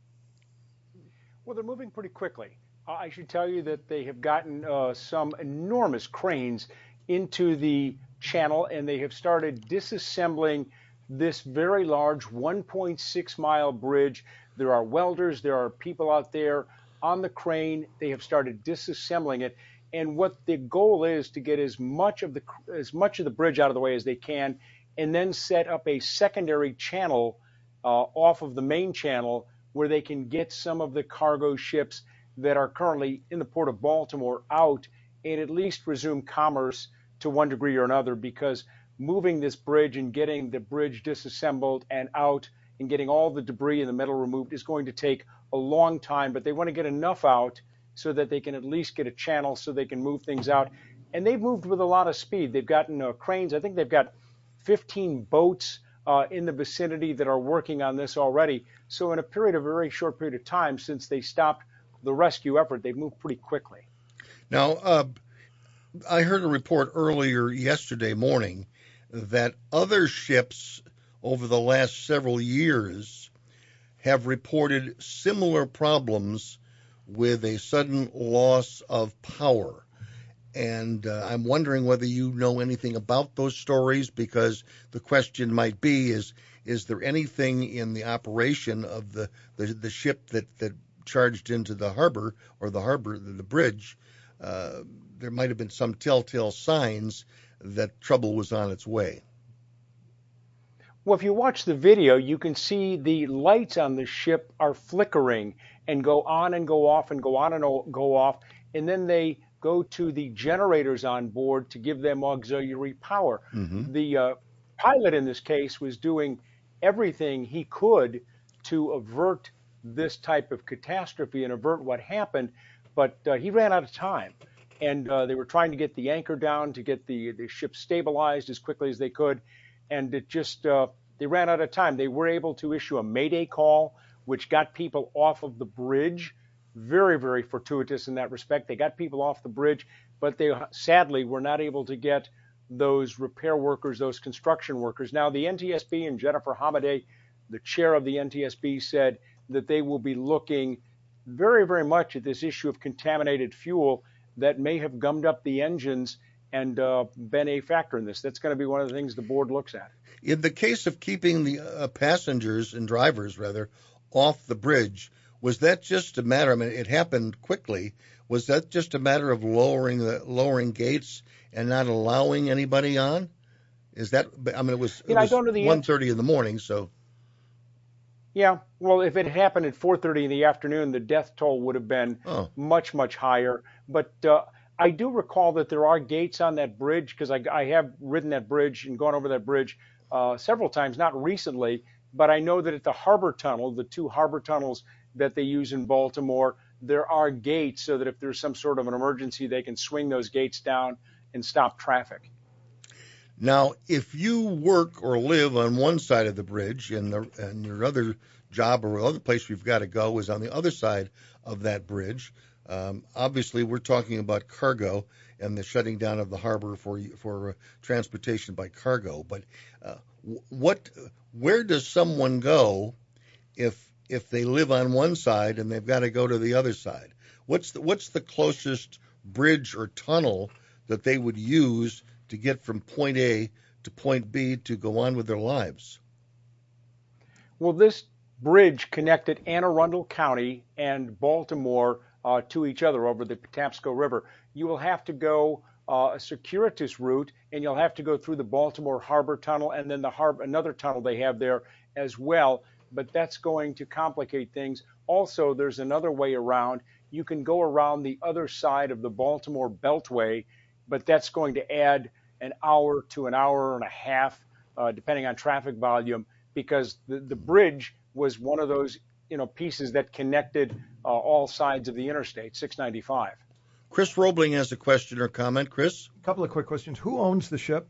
Well, they're moving pretty quickly. I should tell you that they have gotten some enormous cranes into the channel, and they have started disassembling this very large 1.6 mile bridge. There are welders, there are people out there on the crane. They have started disassembling it, and what the goal is to get as much of the bridge out of the way as they can, and then set up a secondary channel off of the main channel where they can get some of the cargo ships that are currently in the port of Baltimore out and at least resume commerce to one degree or another, because moving this bridge and getting the bridge disassembled and out and getting all the debris and the metal removed is going to take a long time, but they want to get enough out so that they can at least get a channel so they can move things out. And they've moved with a lot of speed. They've gotten cranes. I think they've got 15 boats in the vicinity that are working on this already. So in a very short period of time since they stopped the rescue effort, they've moved pretty quickly. Now, I heard a report earlier yesterday morning that other ships over the last several years have reported similar problems with a sudden loss of power. And I'm wondering whether you know anything about those stories, because the question might be, is there anything in the operation of the ship that charged into the harbor, or the bridge, there might have been some telltale signs that trouble was on its way. Well, if you watch the video, you can see the lights on the ship are flickering and go on and go off and go on and go off, and then they go to the generators on board to give them auxiliary power. Mm-hmm. The pilot in this case was doing everything he could to avert this type of catastrophe and avert what happened, but he ran out of time. And they were trying to get the anchor down to get the ship stabilized as quickly as they could. And it just, they ran out of time. They were able to issue a Mayday call, which got people off of the bridge. Very, very fortuitous in that respect. They got people off the bridge, but they sadly were not able to get those repair workers, those construction workers. Now, the NTSB and Jennifer Hamadeh, the chair of the NTSB, said that they will be looking very, very much at this issue of contaminated fuel that may have gummed up the engines and been a factor in this. That's going to be one of the things the board looks at. In the case of keeping the passengers and drivers, rather, off the bridge, was that just a matter, I mean, it happened quickly, Was that just a matter of lowering gates and not allowing anybody on? Is that? I mean, it was 1:30 in the morning, so. Yeah, well, if it happened at 4:30 in the afternoon, the death toll would have been much, much higher. But I do recall that there are gates on that bridge, because I have ridden that bridge and gone over that bridge several times, not recently, but I know that at the harbor tunnel, the 2 harbor tunnels that they use in Baltimore, there are gates so that if there's some sort of an emergency, they can swing those gates down and stop traffic. Now, if you work or live on one side of the bridge and your other job or other place you've got to go is on the other side of that bridge, obviously we're talking about cargo and the shutting down of the harbor for transportation by cargo. But where does someone go if they live on one side and they've got to go to the other side? What's the closest bridge or tunnel that they would use to get from point A to point B to go on with their lives? Well, this bridge connected Anne Arundel County and Baltimore to each other over the Patapsco River. You will have to go a circuitous route, and you'll have to go through the Baltimore Harbor Tunnel and then another tunnel they have there as well. But that's going to complicate things. Also, there's another way around. You can go around the other side of the Baltimore Beltway, but that's going to add an hour to an hour and a half, depending on traffic volume, because the bridge was one of those pieces that connected all sides of the interstate, 695. Chris Roebling has a question or comment. Chris? A couple of quick questions. Who owns the ship?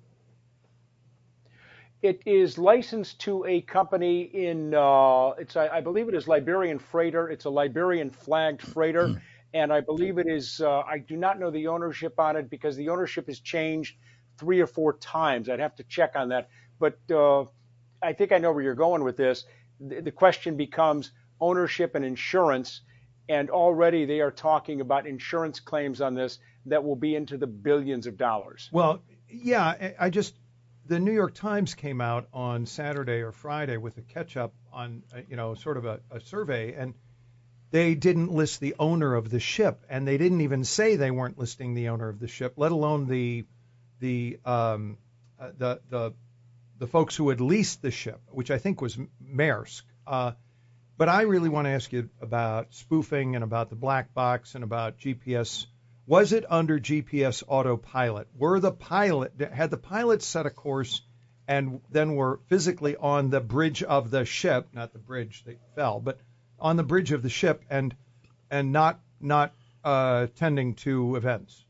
It is licensed to a company in, I believe it is Liberian Freighter. It's a Liberian flagged freighter. And I believe it is, I do not know the ownership on it because the ownership has changed 3 or 4 times. I'd have to check on that. But I think I know where you're going with this. The question becomes ownership and insurance. And already they are talking about insurance claims on this that will be into the billions of dollars. Well, yeah, the New York Times came out on Saturday or Friday with a catch-up on, sort of a survey, and they didn't list the owner of the ship, and they didn't even say they weren't listing the owner of the ship, let alone the folks who had leased the ship, which I think was Maersk. But I really want to ask you about spoofing and about the black box and about GPS. Was it under GPS autopilot? Had the pilots set a course and then were physically on the bridge of the ship, not the bridge that fell, but on the bridge of the ship and not tending to events?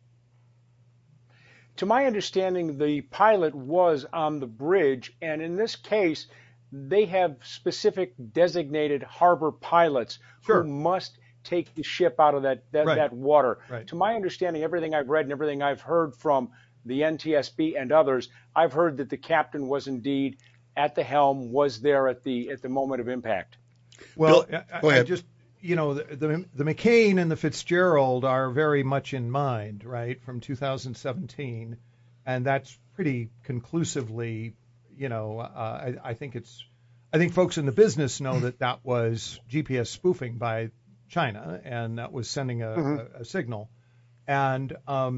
To my understanding, the pilot was on the bridge, and in this case, they have specific designated harbor pilots who must take the ship out of that water. Right. To my understanding, everything I've read and everything I've heard from the NTSB and others, I've heard that the captain was indeed at the helm, was there at the moment of impact. Well, go ahead. The McCain and the Fitzgerald are very much in mind, right, from 2017, and that's pretty conclusively, I think folks in the business know that was GPS spoofing by China, and that was sending a signal, and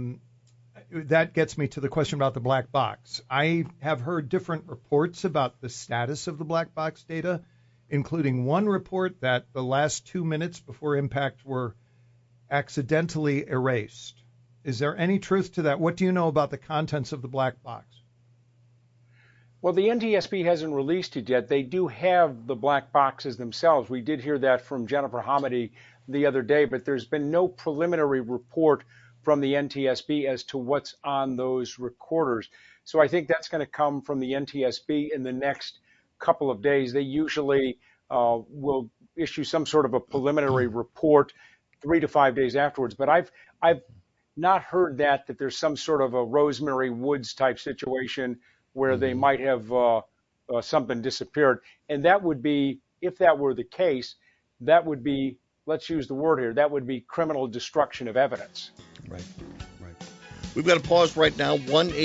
that gets me to the question about the black box. I have heard different reports about the status of the black box data, including one report that the last 2 minutes before impact were accidentally erased. Is there any truth to that? What do you know about the contents of the black box? Well, the NTSB hasn't released it yet. They do have the black boxes themselves. We did hear that from Jennifer Hamady the other day, but there's been no preliminary report from the NTSB as to what's on those recorders. So I think that's going to come from the NTSB in the next couple of days. They usually will issue some sort of a preliminary report 3 to 5 days afterwards. But I've not heard that there's some sort of a Rosemary Woods type situation where they might have something disappeared. And that would be, if that were the case, that would be, let's use the word here, that would be criminal destruction of evidence. Right. We've got to pause right now.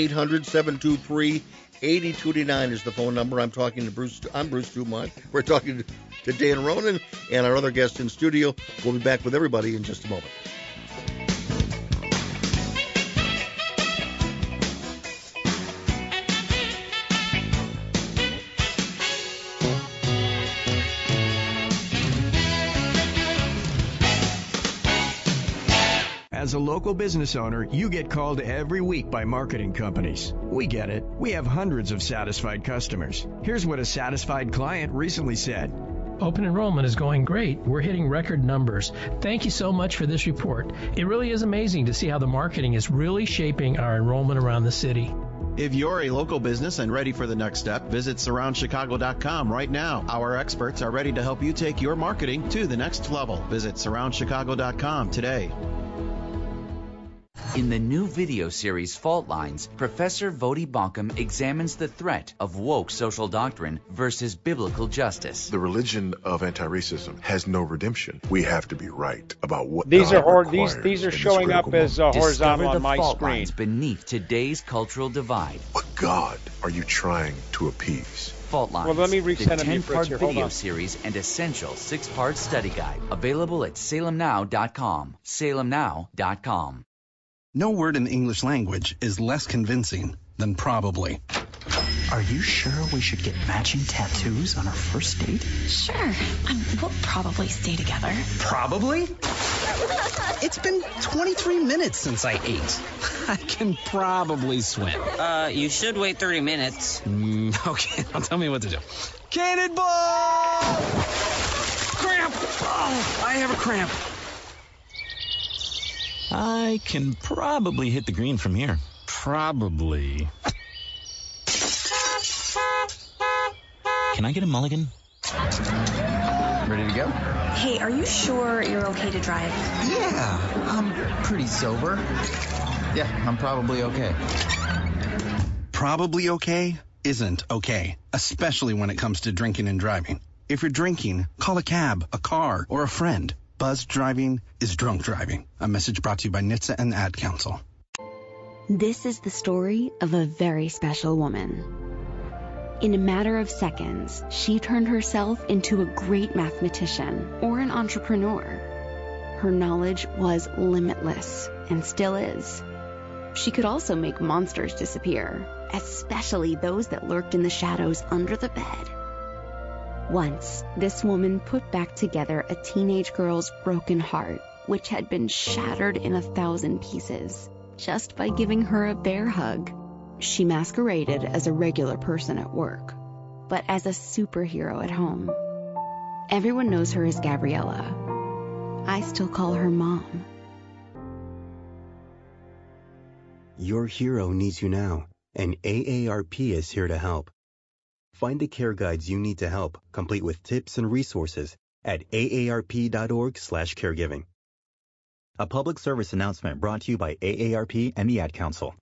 1-800-723-8229 is the phone number. I'm Bruce Dumont. We're talking to Dan Ronan and our other guest in studio. We'll be back with everybody in just a moment. As a local business owner, you get called every week by marketing companies. We get it. We have hundreds of satisfied customers. Here's what a satisfied client recently said. Open enrollment is going great. We're hitting record numbers. Thank you so much for this report. It really is amazing to see how the marketing is really shaping our enrollment around the city. If you're a local business and ready for the next step, visit surroundchicago.com right now. Our experts are ready to help you take your marketing to the next level. Visit surroundchicago.com today. In the new video series Fault Lines, Professor Vodi Bakum examines the threat of woke social doctrine versus biblical justice. The religion of anti-racism has no redemption. We have to be right about what these God are requires these are in this showing up critical as moment. horizontal on Discover the my fault screen. lines beneath today's cultural divide. What God are you trying to appease? Fault Lines, Well, let me the resend them to you, 10-part Fritz, here. Hold video on. series and essential 6-part study guide. Available at salemnow.com. salemnow.com. No word in the English language is less convincing than probably. Are you sure we should get matching tattoos on our first date? Sure. We'll probably stay together. Probably? It's been 23 minutes since I ate. I can probably swim. You should wait 30 minutes. Okay, now tell me what to do. Cannonball! Cramp! Oh, I have a cramp. I can probably hit the green from here. Probably. Can I get a mulligan? Ready to go? Hey, are you sure you're okay to drive? Yeah, I'm pretty sober. Yeah, I'm probably okay. Probably okay isn't okay, especially when it comes to drinking and driving. If you're drinking, call a cab, a car, or a friend. Buzz driving is drunk driving. A message brought to you by NHTSA and the Ad Council. This is the story of a very special woman. In a matter of seconds, she turned herself into a great mathematician or an entrepreneur. Her knowledge was limitless and still is. She could also make monsters disappear, especially those that lurked in the shadows under the bed. Once, this woman put back together a teenage girl's broken heart, which had been shattered in 1,000 pieces, just by giving her a bear hug. She masqueraded as a regular person at work, but as a superhero at home. Everyone knows her as Gabriella. I still call her Mom. Your hero needs you now, and AARP is here to help. Find the care guides you need to help, complete with tips and resources, at aarp.org/caregiving. A public service announcement brought to you by AARP and the Ad Council.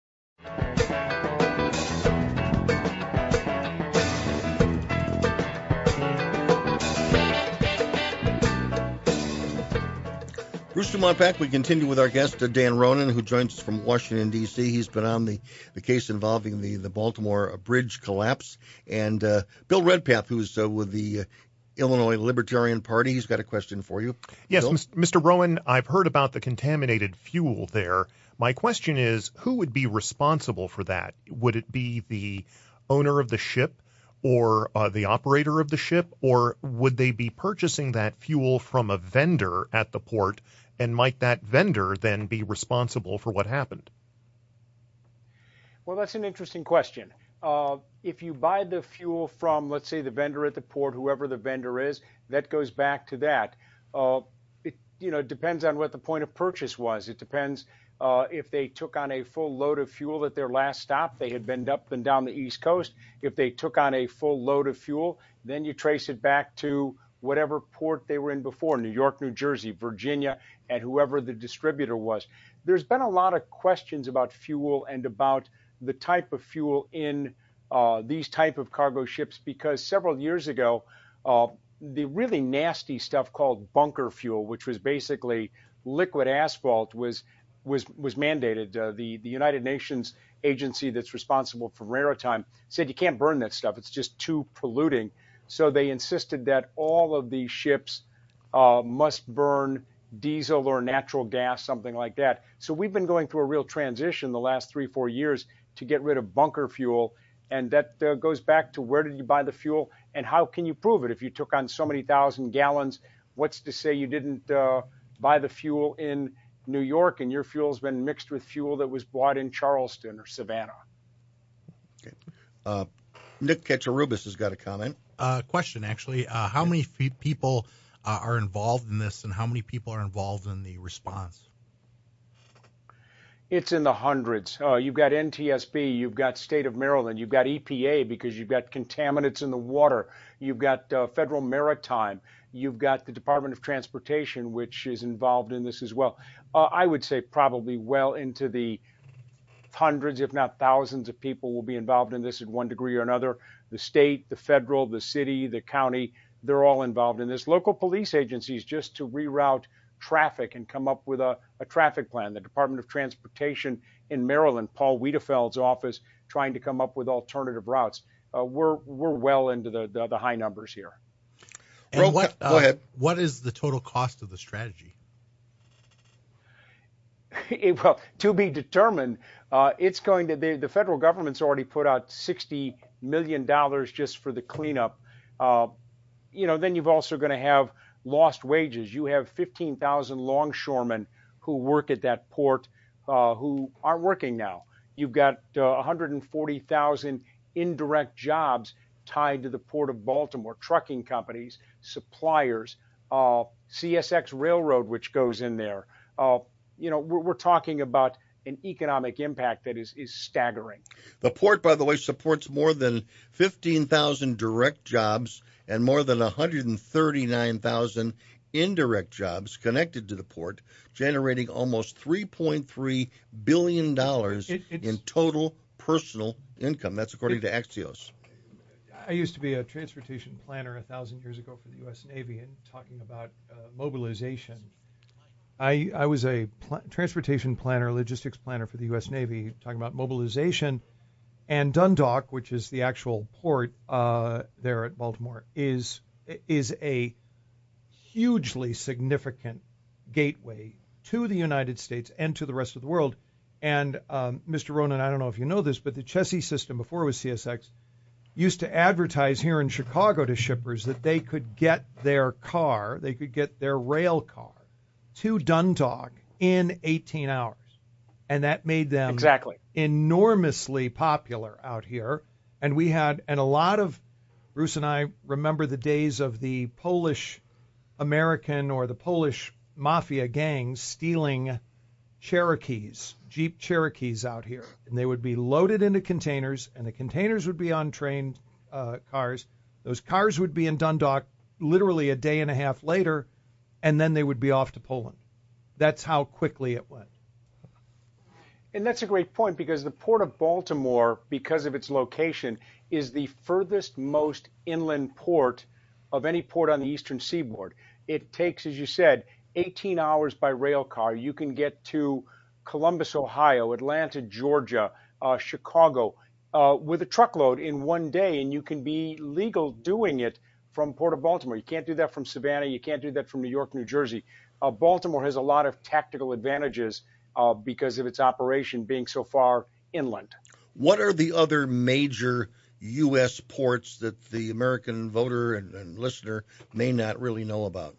Bruce Dumont back. We continue with our guest, Dan Ronan, who joins us from Washington, D.C. He's been on the case involving the Baltimore bridge collapse. And Bill Redpath, who's with the Illinois Libertarian Party, he's got a question for you. Yes, Bill? Mr. Rowan, I've heard about the contaminated fuel there. My question is, who would be responsible for that? Would it be the owner of the ship or the operator of the ship, or would they be purchasing that fuel from a vendor at the port, and might that vendor then be responsible for what happened? Well, that's an interesting question. If you buy the fuel from, let's say, the vendor at the port, whoever the vendor is, that goes back to that. It depends on what the point of purchase was. It depends if they took on a full load of fuel at their last stop. They had been up and down the East Coast. If they took on a full load of fuel, then you trace it back to whatever port they were in before, New York, New Jersey, Virginia, and whoever the distributor was. There's been a lot of questions about fuel and about the type of fuel in these type of cargo ships, because several years ago, the really nasty stuff called bunker fuel, which was basically liquid asphalt, was mandated. The United Nations agency that's responsible for maritime said you can't burn that stuff. It's just too polluting. So they insisted that all of these ships must burn diesel or natural gas, something like that. So we've been going through a real transition the last 3-4 years to get rid of bunker fuel. And that goes back to where did you buy the fuel and how can you prove it? If you took on so many thousand gallons, what's to say you didn't buy the fuel in New York and your fuel's been mixed with fuel that was bought in Charleston or Savannah. Okay. Nick Ketcherubis has got a comment. Question, actually. How many people are involved in this, and how many people are involved in the response? It's in the hundreds. You've got NTSB, you've got State of Maryland, you've got EPA because you've got contaminants in the water, you've got Federal Maritime, you've got the Department of Transportation, which is involved in this as well. I would say probably well into the hundreds, if not thousands of people will be involved in this at one degree or another. The state, the federal, the city, the county, they're all involved in this. Local police agencies just to reroute traffic and come up with a traffic plan. The Department of Transportation in Maryland, Paul Wiedefeld's office, trying to come up with alternative routes. We're well into the high numbers here. And Go ahead. What is the total cost of the strategy? Well, to be determined. It's going to the federal government's already put out $60 million just for the cleanup. Then you've also going to have lost wages. You have 15,000 longshoremen who work at that port who aren't working now. You've got 140,000 indirect jobs tied to the Port of Baltimore, trucking companies, suppliers, CSX Railroad, which goes in there. We're talking about an economic impact that is staggering. The port, by the way, supports more than 15,000 direct jobs and more than 139,000 indirect jobs connected to the port, generating almost $3.3 billion in total personal income. That's according to Axios. I used to be a transportation planner 1,000 years ago for the U.S. Navy, and talking about mobilization. I was a transportation planner, logistics planner for the U.S. Navy, talking about mobilization. And Dundalk, which is the actual port there at Baltimore, is a hugely significant gateway to the United States and to the rest of the world. And Mr. Ronan, I don't know if you know this, but the Chessie system, before it was CSX, used to advertise here in Chicago to shippers that they could get their rail car to Dundalk in 18 hours. And that made them enormously popular out here. And a lot of, Bruce and I remember the days of the Polish American or the Polish mafia gangs stealing Cherokees, Jeep Cherokees out here. And they would be loaded into containers, and the containers would be on train cars. Those cars would be in Dundalk literally a day and a half later, and then they would be off to Poland. That's how quickly it went. And that's a great point, because the Port of Baltimore, because of its location, is the furthest most inland port of any port on the eastern seaboard. It takes, as you said, 18 hours by rail car. You can get to Columbus, Ohio, Atlanta, Georgia, Chicago with a truckload in one day, and you can be legal doing it from Port of Baltimore. You can't do that from Savannah. You can't do that from New York, New Jersey. Baltimore has a lot of tactical advantages because of its operation being so far inland. What are the other major U.S. ports that the American voter and listener may not really know about?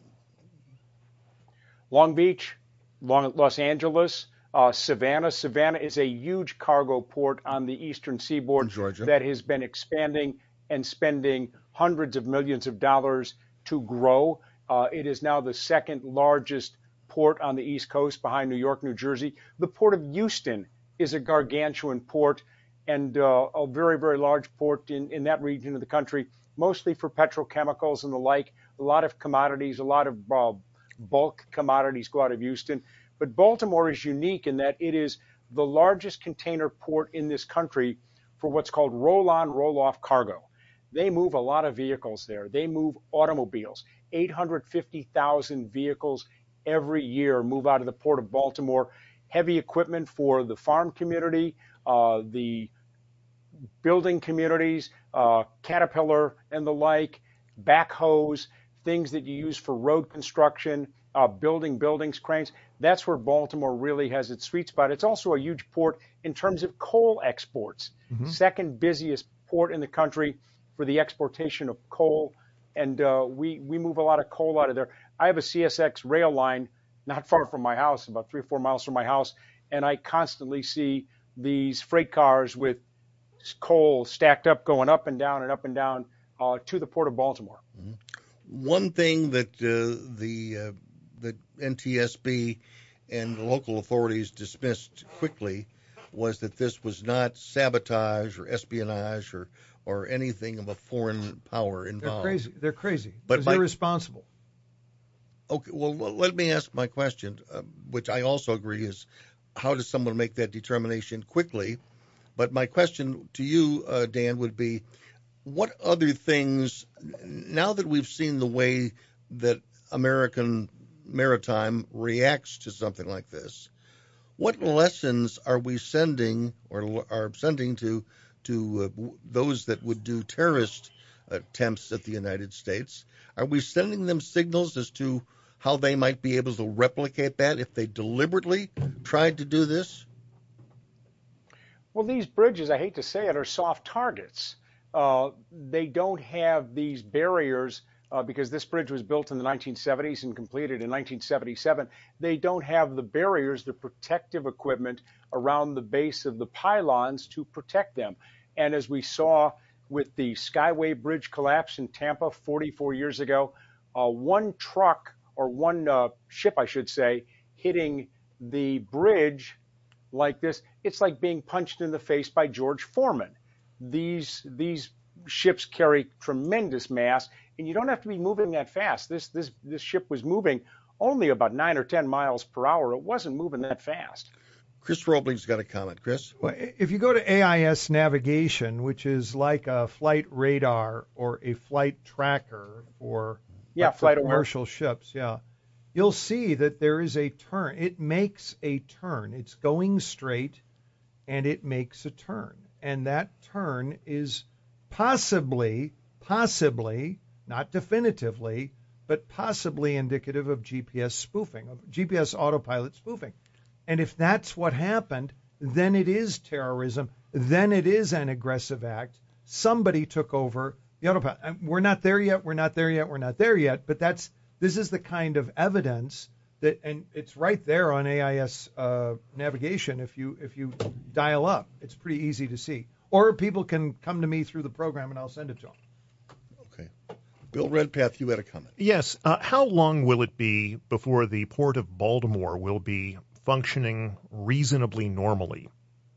Long Beach, Los Angeles, Savannah. Savannah is a huge cargo port on the eastern seaboard that has been expanding and spending hundreds of millions of dollars to grow. It is now the second largest port on the East Coast behind New York, New Jersey. The Port of Houston is a gargantuan port and a very, very large port in that region of the country, mostly for petrochemicals and the like. A lot of commodities, a lot of bulk commodities go out of Houston. But Baltimore is unique in that it is the largest container port in this country for what's called roll-on, roll-off cargo. They move a lot of vehicles there. They move automobiles. 850,000 vehicles every year move out of the Port of Baltimore. Heavy equipment for the farm community, the building communities, Caterpillar and the like, backhoes, things that you use for road construction, building buildings, cranes. That's where Baltimore really has its sweet spot. It's also a huge port in terms of coal exports. Mm-hmm. Second busiest port in the country for the exportation of coal. And we move a lot of coal out of there. I have a CSX rail line not far from my house, about 3 or 4 miles from my house, and I constantly see these freight cars with coal stacked up, going up and down to the Port of Baltimore. Mm-hmm. One thing that the NTSB and the local authorities dismissed quickly was that this was not sabotage or espionage or anything of a foreign power involved. They're crazy. But they're irresponsible. Okay, well, let me ask my question, which I also agree is, how does someone make that determination quickly? But my question to you, Dan, would be, what other things, now that we've seen the way that American maritime reacts to something like this, what lessons are we sending or are sending to those that would do terrorist attempts at the United States? Are we sending them signals as to how they might be able to replicate that if they deliberately tried to do this? Well, these bridges, I hate to say it, are soft targets. They don't have these barriers because this bridge was built in the 1970s and completed in 1977. They don't have the barriers, the protective equipment around the base of the pylons to protect them. And as we saw with the Skyway Bridge collapse in Tampa 44 years ago, one truck or one ship, I should say, hitting the bridge like this, it's like being punched in the face by George Foreman. These ships carry tremendous mass, and you don't have to be moving that fast. This ship was moving only about 9 or 10 miles per hour. It wasn't moving that fast. Chris Roebling's got a comment. Chris? Well, if you go to AIS navigation, which is like a flight radar or a flight tracker for commercial ships, you'll see that there is a turn. It makes a turn. It's going straight, and it makes a turn. And that turn is possibly, not definitively, but possibly indicative of GPS spoofing, of GPS autopilot spoofing. And if that's what happened, then it is terrorism. Then it is an aggressive act. Somebody took over the autopilot. We're not there yet. But this is the kind of evidence that, and it's right there on AIS navigation. If you dial up, it's pretty easy to see. Or people can come to me through the program, and I'll send it to them. Okay. Bill Redpath, you had a comment. Yes. How long will it be before the Port of Baltimore will be functioning reasonably normally?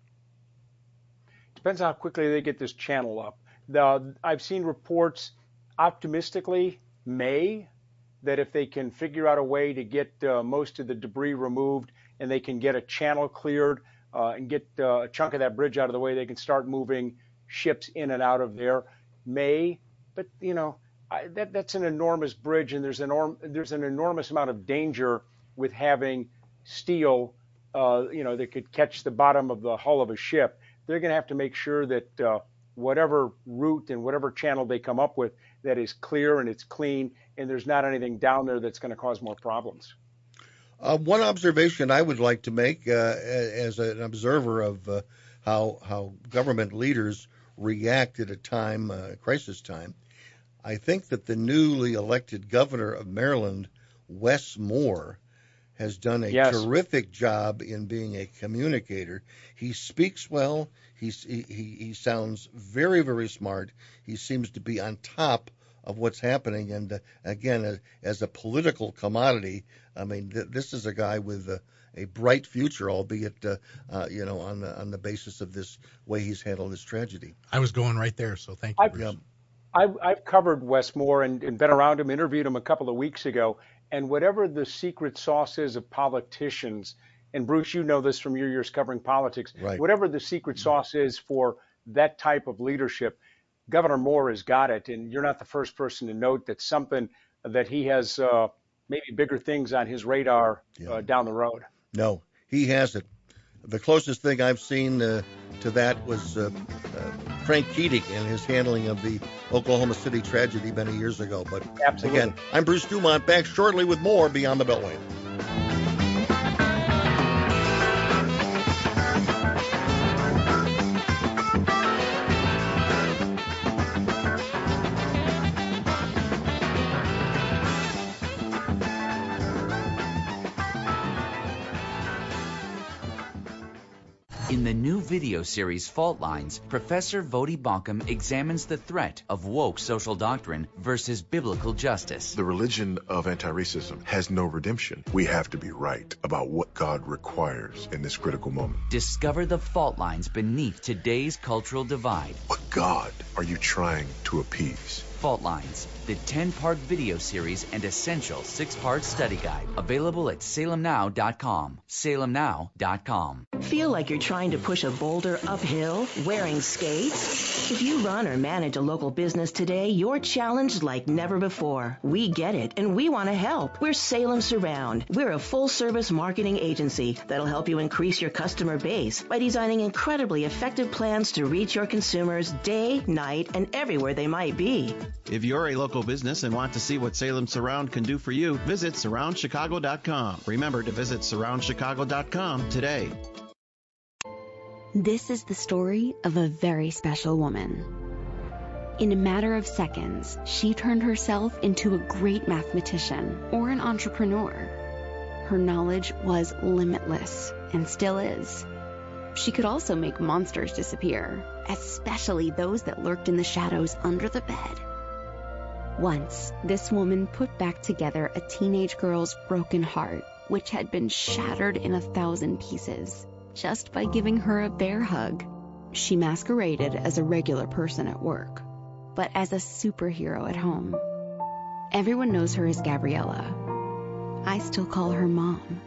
Depends how quickly they get this channel up. I've seen reports optimistically May, that if they can figure out a way to get most of the debris removed and they can get a channel cleared and get a chunk of that bridge out of the way, they can start moving ships in and out of there. May, but that's an enormous bridge, and there's an enormous amount of danger with having steel, that could catch the bottom of the hull of a ship. They're going to have to make sure that whatever route and whatever channel they come up with, that is clear and it's clean, and there's not anything down there that's going to cause more problems. One observation I would like to make as an observer of how government leaders react at a time, crisis time, I think that the newly elected governor of Maryland, Wes Moore, has done a terrific job in being a communicator. He speaks well. He sounds very, very smart. He seems to be on top of what's happening. And again, as a political commodity, I mean, this is a guy with a bright future, albeit on the basis of this way he's handled this tragedy. I was going right there, so thank you, Bruce. I've covered Wes Moore and been around him, interviewed him a couple of weeks ago. And whatever the secret sauce is of politicians, and Bruce, you know this from your years covering politics, right. Whatever the secret sauce is for that type of leadership, Governor Moore has got it. And you're not the first person to note that something that he has maybe bigger things on his radar down the road. No, he has it. The closest thing I've seen to that was Frank Keating and his handling of the Oklahoma City tragedy many years ago. But Absolutely. Again, I'm Bruce Dumont, back shortly with more Beyond the Beltway. In the new video series Fault Lines, Professor Vodi Bakum examines the threat of woke social doctrine versus biblical justice. The religion of anti-racism has no redemption. We have to be right about what God requires in this critical moment. Discover the fault lines beneath today's cultural divide. What God are you trying to appease? Fault Lines, the 10-part video series and essential 6-part study guide. Available at salemnow.com. salemnow.com. Feel like you're trying to push a boulder uphill wearing skates? If you run or manage a local business today, you're challenged like never before. We get it, and we want to help. We're Salem Surround. We're a full-service marketing agency that'll help you increase your customer base by designing incredibly effective plans to reach your consumers day, night, and everywhere they might be. If you're a local business and want to see what Salem Surround can do for you, visit surroundchicago.com. Remember to visit surroundchicago.com today. This is the story of a very special woman. In a matter of seconds, she turned herself into a great mathematician or an entrepreneur. Her knowledge was limitless and still is. She could also make monsters disappear, especially those that lurked in the shadows under the bed. Once, this woman put back together a teenage girl's broken heart, which had been shattered in 1,000 pieces, just by giving her a bear hug. She masqueraded as a regular person at work, but as a superhero at home. Everyone knows her as Gabriella. I still call her Mom.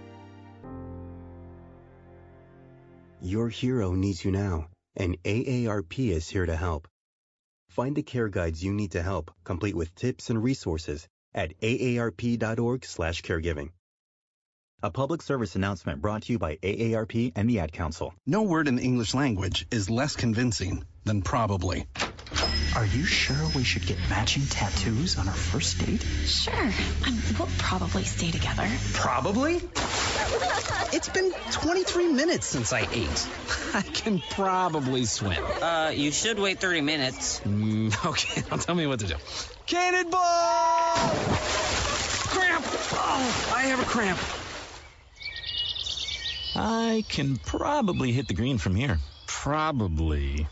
Your hero needs you now, and AARP is here to help. Find the care guides you need to help, complete with tips and resources at aarp.org/caregiving. A public service announcement brought to you by AARP and the Ad Council. No word in the English language is less convincing than probably. Are you sure we should get matching tattoos on our first date? Sure. We'll probably stay together. Probably? It's been 23 minutes since I ate. I can probably swim. You should wait 30 minutes. Okay, now tell me what to do. Cannonball! Cramp! Oh, I have a cramp. I can probably hit the green from here. Probably.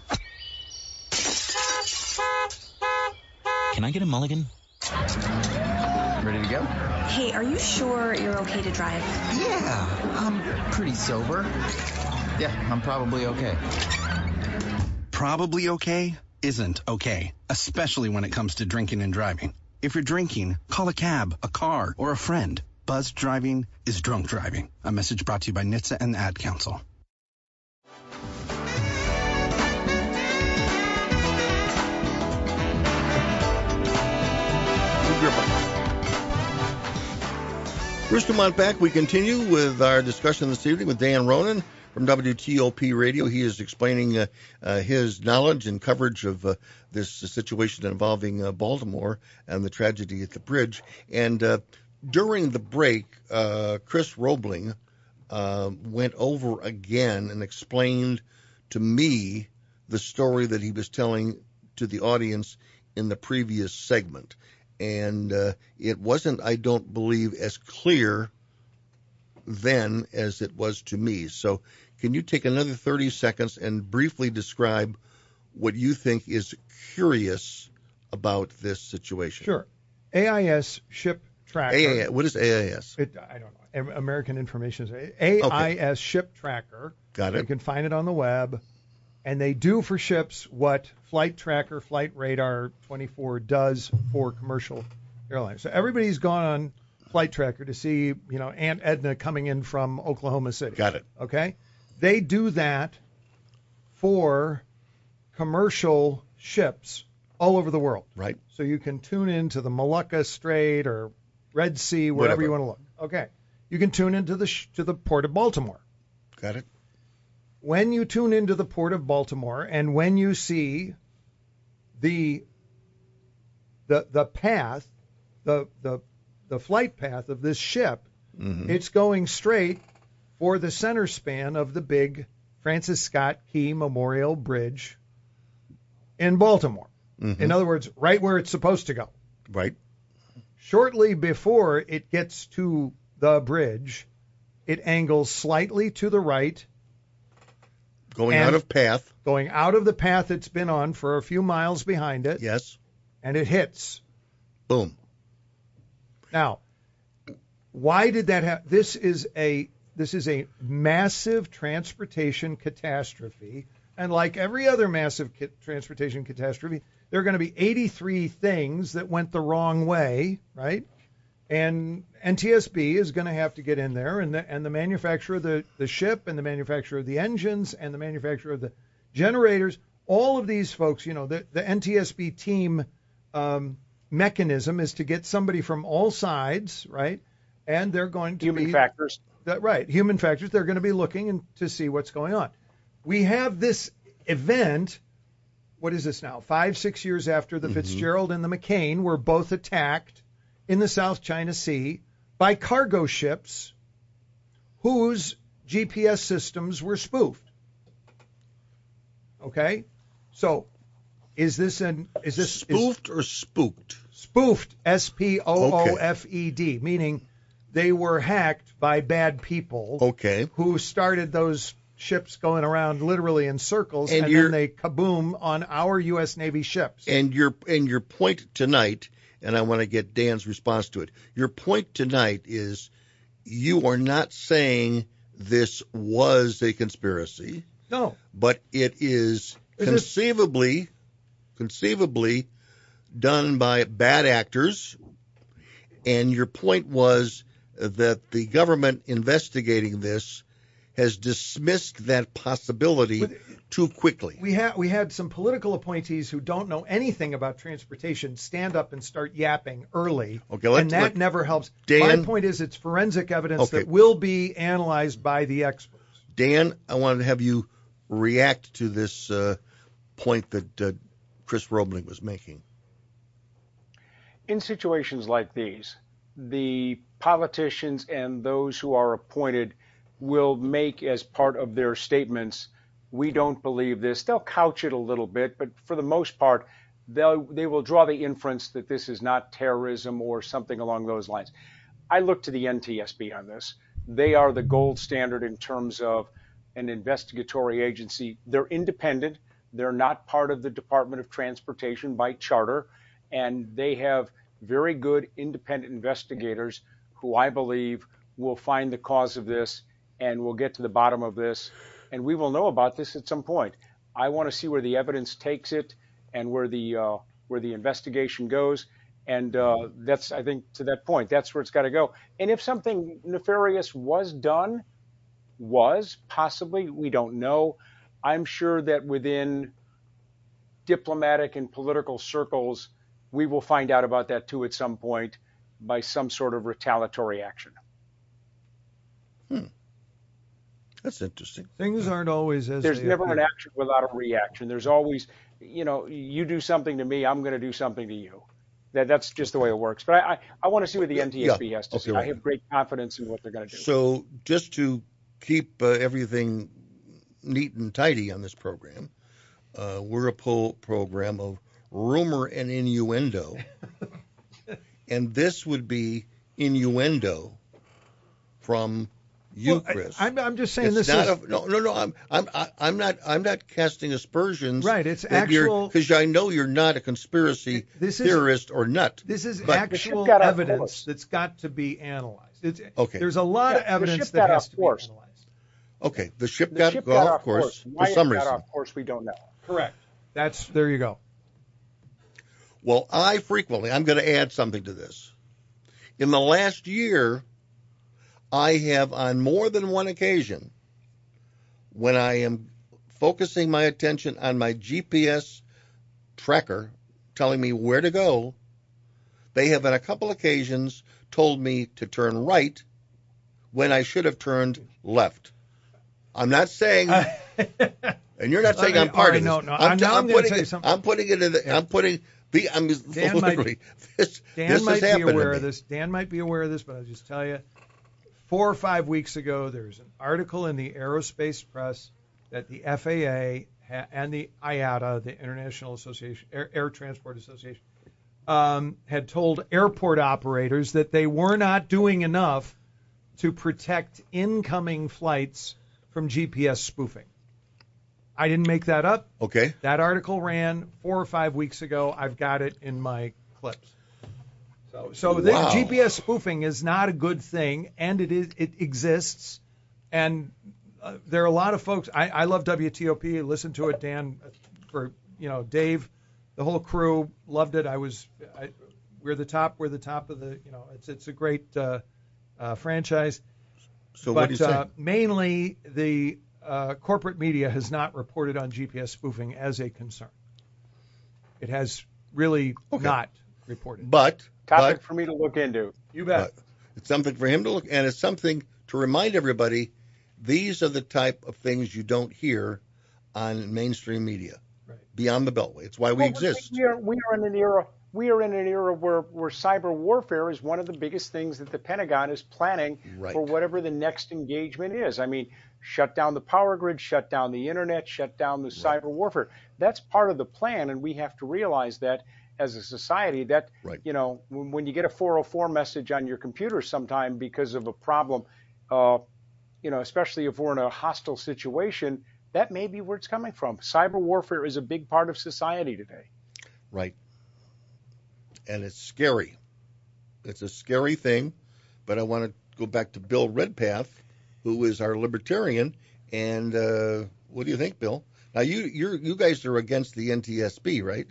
Can I get a mulligan? Ready to go? Hey, are you sure you're okay to drive? Yeah, I'm pretty sober. Yeah, I'm probably okay. Probably okay isn't okay, especially when it comes to drinking and driving. If you're drinking, call a cab, a car, or a friend. Buzzed driving is drunk driving. A message brought to you by NHTSA and the Ad Council. Bruce Dumont back. We continue with our discussion this evening with Dan Ronan from WTOP Radio. He is explaining his knowledge and coverage of this situation involving Baltimore and the tragedy at the bridge. And during the break, Chris Roebling went over again and explained to me the story that he was telling to the audience in the previous segment. And it wasn't, I don't believe, as clear then as it was to me. So can you take another 30 seconds and briefly describe what you think is curious about this situation? Sure. AIS Ship Tracker. AIS, what is AIS? I don't know. American Information. AIS Ship Tracker. Got it. You can find it on the web. And they do for ships what Flight Tracker, Flight Radar 24 does for commercial airlines. So everybody's gone on Flight Tracker to see, Aunt Edna coming in from Oklahoma City. Got it. Okay? They do that for commercial ships all over the world. Right. So you can tune into the Malacca Strait or Red Sea, wherever you want to look. Okay. You can tune into to the Port of Baltimore. Got it. When you tune into the Port of Baltimore and when you see the path, the flight path of this ship, it's going straight for the center span of the big Francis Scott Key Memorial Bridge in Baltimore. In other words, right where it's supposed to go. Right. Shortly before it gets to the bridge, it angles slightly to the right, Going out of path. Going out of the path it's been on for a few miles behind it. Yes. And it hits. Boom. Now, why did that happen? This is a massive transportation catastrophe, and like every other massive transportation catastrophe, there are going to be 83 things that went the wrong way, right? And NTSB is going to have to get in there, and the manufacturer of the ship, and the manufacturer of the engines, and the manufacturer of the generators, all of these folks, the NTSB team mechanism is to get somebody from all sides, right? And they're going to human factors. Human factors. They're going to be looking to see what's going on. We have this event. What is this now? 5-6 years after the Fitzgerald and the McCain were both attacked in the South China Sea by cargo ships whose GPS systems were spoofed. Okay? So, is this spoofed or spooked? Spoofed, SPOOFED, meaning they were hacked by bad people who started those ships going around literally in circles, and then they kaboom on our U.S. Navy ships. And your point tonight, and I want to get Dan's response to it. Your point tonight is you are not saying this was a conspiracy. No. But it is conceivably done by bad actors. And your point was that the government investigating this has dismissed that possibility too quickly. We had some political appointees who don't know anything about transportation stand up and start yapping early, and that never helps. Dan, my point is it's forensic evidence that will be analyzed by the experts. Dan, I want to have you react to this point that Chris Roebling was making. In situations like these, the politicians and those who are appointed will make as part of their statements, we don't believe this. They'll couch it a little bit, but for the most part, they will draw the inference that this is not terrorism or something along those lines. I look to the NTSB on this. They are the gold standard in terms of an investigatory agency. They're independent. They're not part of the Department of Transportation by charter, and they have very good independent investigators who I believe will find the cause of this and will get to the bottom of this, and we will know about this at some point. I want to see where the evidence takes it and where the investigation goes, and that's, I think, to that point, that's where it's got to go. And if something nefarious was done, possibly, we don't know. I'm sure that within diplomatic and political circles, we will find out about that too at some point by some sort of retaliatory action. That's interesting. Things aren't always as there's never an action without a reaction. There's always, you do something to me, I'm going to do something to you. That's just the way it works. But I want to see what the NTSB has to say. Right. I have great confidence in what they're going to do. So just to keep everything neat and tidy on this program, we're a program of rumor and innuendo, and this would be innuendo from you, Chris. I'm just saying it's no. I'm not casting aspersions. Right. It's actual because I know you're not a conspiracy theorist or nut. This is actual evidence that's got to be analyzed. There's a lot of evidence that has to be analyzed. Okay. The ship got off course for some reason. Off course, we don't know. Correct. There you go. Well, I'm going to add something to this. In the last year, I have on more than one occasion, when I am focusing my attention on my GPS tracker telling me where to go, they have on a couple occasions told me to turn right when I should have turned left. I'm not saying, and you're not saying I'm part of this. No. I'm putting it in the, I'm putting the, I'm literally, Dan might be aware of this. Dan might be aware of this, but I'll just tell you, 4 or 5 weeks ago, there's an article in the Aerospace Press that the FAA and the IATA, the International Association, Air Transport Association, had told airport operators that they were not doing enough to protect incoming flights from GPS spoofing. I didn't make that up. Okay. That article ran 4 or 5 weeks ago. I've got it in my clips. So the GPS spoofing is not a good thing, and it exists. And there are a lot of folks. I love WTOP. Listen to it, Dan. For Dave, the whole crew loved it. We're the top. We're the top of the. It's a great franchise. So what do you say? Mainly the corporate media has not reported on GPS spoofing as a concern. It has really not reported. Topic for me to look into. You bet. It's something for him to look, and it's something to remind everybody. These are the type of things you don't hear on mainstream media. Right. Beyond the Beltway. It's why we exist. We are in an era. We are in an era where cyber warfare is one of the biggest things that the Pentagon is planning for whatever the next engagement is. I mean, shut down the power grid, shut down the internet, shut down the cyber warfare. That's part of the plan, and we have to realize that as a society that, when you get a 404 message on your computer sometime because of a problem, especially if we're in a hostile situation, that may be where it's coming from. Cyber warfare is a big part of society today. Right. And it's scary. It's a scary thing, but I want to go back to Bill Redpath, who is our libertarian. And what do you think, Bill? Now, you guys are against the NTSB, right?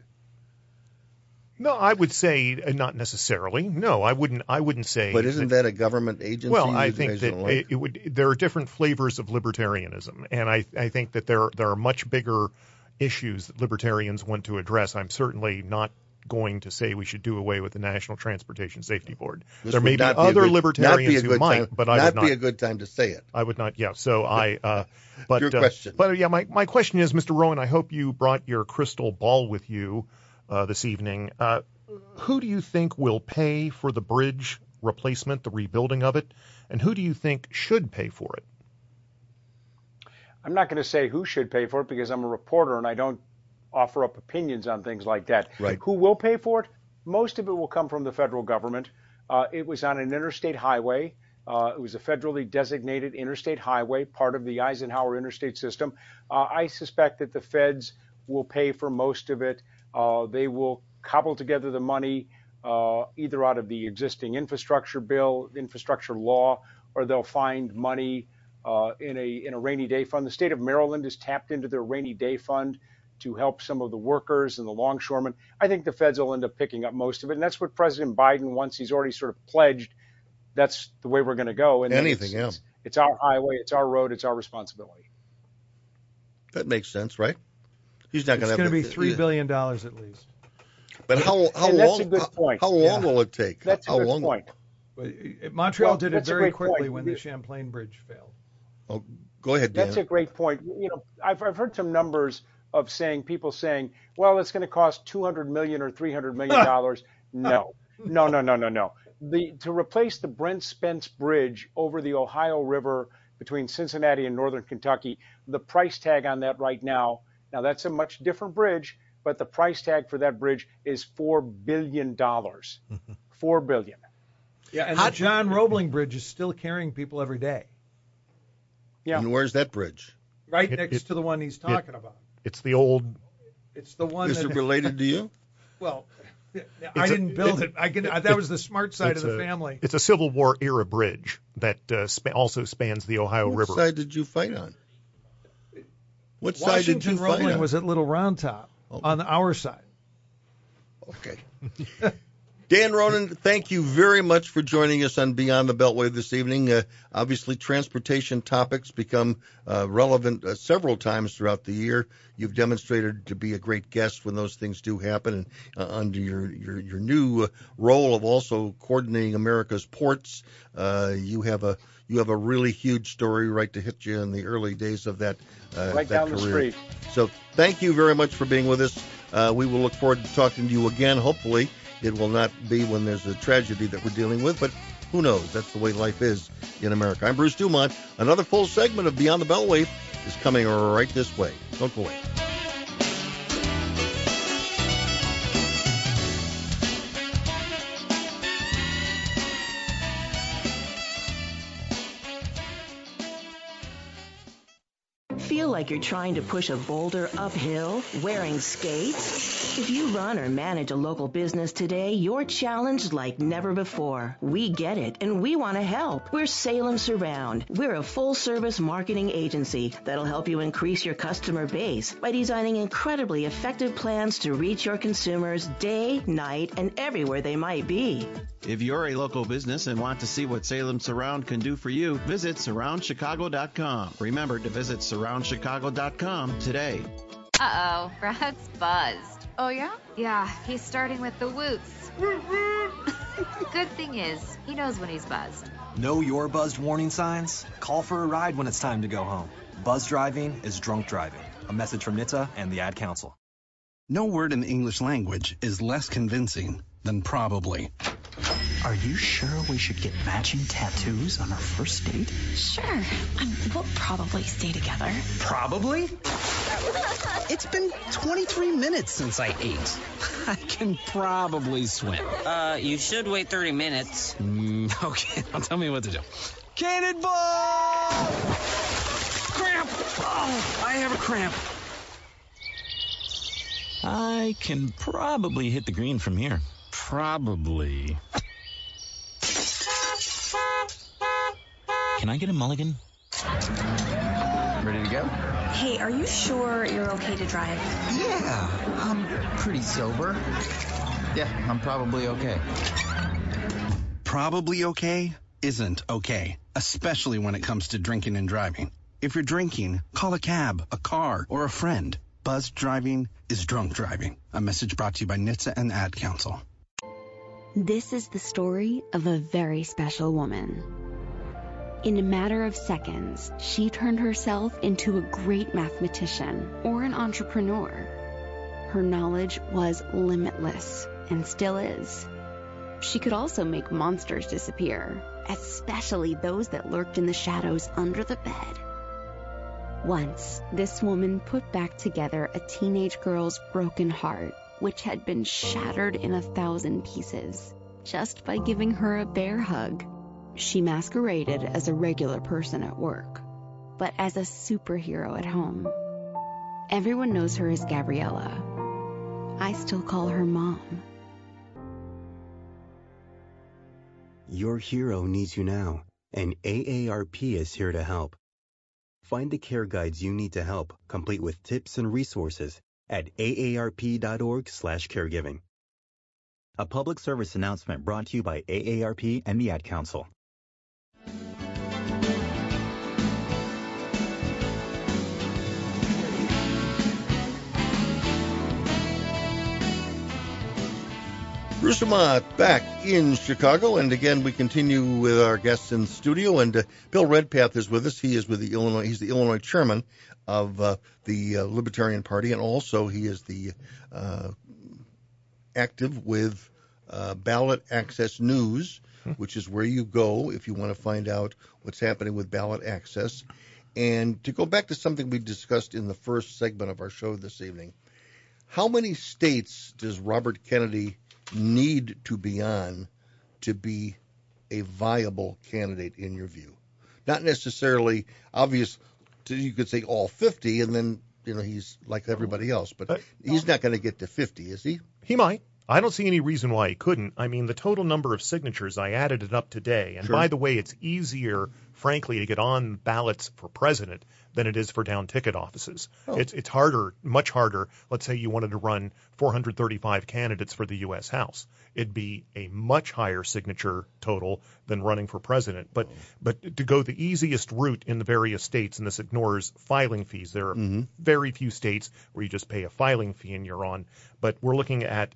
No, I would say not necessarily. No, I wouldn't say. But isn't that a government agency? Well, I think that there are different flavors of libertarianism, and I think that there are much bigger issues that libertarians want to address. I'm certainly not going to say we should do away with the National Transportation Safety Board. There may be other libertarians who might, but I would not. Not be a good time to say it. I would not. Yeah. So but your question. But yeah, my question is, Mr. Rowan, I hope you brought your crystal ball with you this evening. Who do you think will pay for the bridge replacement, the rebuilding of it, and who do you think should pay for it? I'm not going to say who should pay for it because I'm a reporter and I don't offer up opinions on things like that. Right. Who will pay for it? Most of it will come from the federal government. It was on an interstate highway. It was a federally designated interstate highway, part of the Eisenhower interstate system. I suspect that the feds will pay for most of it. They will cobble together the money either out of the existing infrastructure bill, infrastructure law, or they'll find money in a rainy day fund. The state of Maryland has tapped into their rainy day fund to help some of the workers and the longshoremen. I think the feds will end up picking up most of it, and that's what President Biden wants. He's already sort of pledged that's the way we're going to go. And it's our highway, it's our road, it's our responsibility. That makes sense, right? He's not going to. It's going to be $3 billion at least. But how long? That's a good point. How long will it take? That's a good point. Montreal did it very quickly when the Champlain Bridge failed. Oh, go ahead, Dan. That's a great point. I've heard some numbers of people saying, well, it's going to cost $200 million or $300 million. No. To replace the Brent Spence Bridge over the Ohio River between Cincinnati and northern Kentucky, the price tag on that right now that's a much different bridge, but the price tag for that bridge is $4 billion. $4 billion. Yeah, and the John Roebling Bridge is still carrying people every day. Yeah. And where's that bridge? Right next to the one he's talking about. It's the old. It's the one. Is it related to you? Well, I didn't build it. That was the smart side of the family. It's a Civil War era bridge that also spans the Ohio River. What side did you fight on? What side did you fight on? Roebling was at Little Round Top on our side. Okay. Dan Ronan, thank you very much for joining us on Beyond the Beltway this evening. Obviously, transportation topics become relevant several times throughout the year. You've demonstrated to be a great guest when those things do happen, and under your new role of also coordinating America's ports, you have a really huge story right to hit you in the early days of that right that down career. The street. So thank you very much for being with us. We will look forward to talking to you again, hopefully. It will not be when there's a tragedy that we're dealing with, but who knows? That's the way life is in America. I'm Bruce Dumont. Another full segment of Beyond the Beltway is coming right this way. Don't go away. Feel like you're trying to push a boulder uphill wearing skates? If you run or manage a local business today, you're challenged like never before. We get it, and we want to help. We're Salem Surround. We're a full-service marketing agency that'll help you increase your customer base by designing incredibly effective plans to reach your consumers day, night, and everywhere they might be. If you're a local business and want to see what Salem Surround can do for you, visit SurroundChicago.com. Remember to visit SurroundChicago.com today. Uh-oh, Brad's buzzed. Oh, yeah? Yeah, he's starting with the whoops. Good thing is, he knows when he's buzzed. Know your buzzed warning signs? Call for a ride when it's time to go home. Buzz driving is drunk driving. A message from NHTSA and the Ad Council. No word in the English language is less convincing than probably. Are you sure we should get matching tattoos on our first date? Sure. We'll probably stay together. Probably? It's been 23 minutes since I ate. I can probably swim. You should wait 30 minutes. Okay, now tell me what to do. Cannonball! Cramp! Oh, I have a cramp. I can probably hit the green from here. Probably. Can I get a mulligan? Ready to go? Hey, are you sure you're okay to drive? Yeah, I'm pretty sober. Yeah, I'm probably okay. Probably okay isn't okay, especially when it comes to drinking and driving. If you're drinking, call a cab, a car, or a friend. Buzzed driving is drunk driving. A message brought to you by NHTSA and the Ad Council. This is the story of a very special woman. In a matter of seconds, she turned herself into a great mathematician or an entrepreneur. Her knowledge was limitless and still is. She could also make monsters disappear, especially those that lurked in the shadows under the bed. Once, this woman put back together a teenage girl's broken heart, which had been shattered in 1,000 pieces, just by giving her a bear hug. She masqueraded as a regular person at work, but as a superhero at home. Everyone knows her as Gabriella. I still call her Mom. Your hero needs you now, and AARP is here to help. Find the care guides you need to help, complete with tips and resources at aarp.org/caregiving. A public service announcement brought to you by AARP and the Ad Council. Bruce Dumont back in Chicago, and again we continue with our guests in the studio. And Bill Redpath is with us. He is with the Illinois. He's the Illinois chairman of the Libertarian Party, and also he is the active with Ballot Access News, which is where you go if you want to find out what's happening with ballot access. And to go back to something we discussed in the first segment of our show this evening, how many states does Robert Kennedy need to be on to be a viable candidate in your view? Not necessarily obvious. You could say all 50, and then he's like everybody else, but he's not going to get to 50, is he? He might. I don't see any reason why he couldn't. I mean, the total number of signatures, I added it up today. And by the way, it's easier, frankly, to get on ballots for president than it is for down ticket offices. It's harder, much harder. Let's say you wanted to run 435 candidates for the U.S. House. It'd be a much higher signature total than running for president. But to go the easiest route in the various states, and this ignores filing fees. There are very few states where you just pay a filing fee and you're on. But we're looking at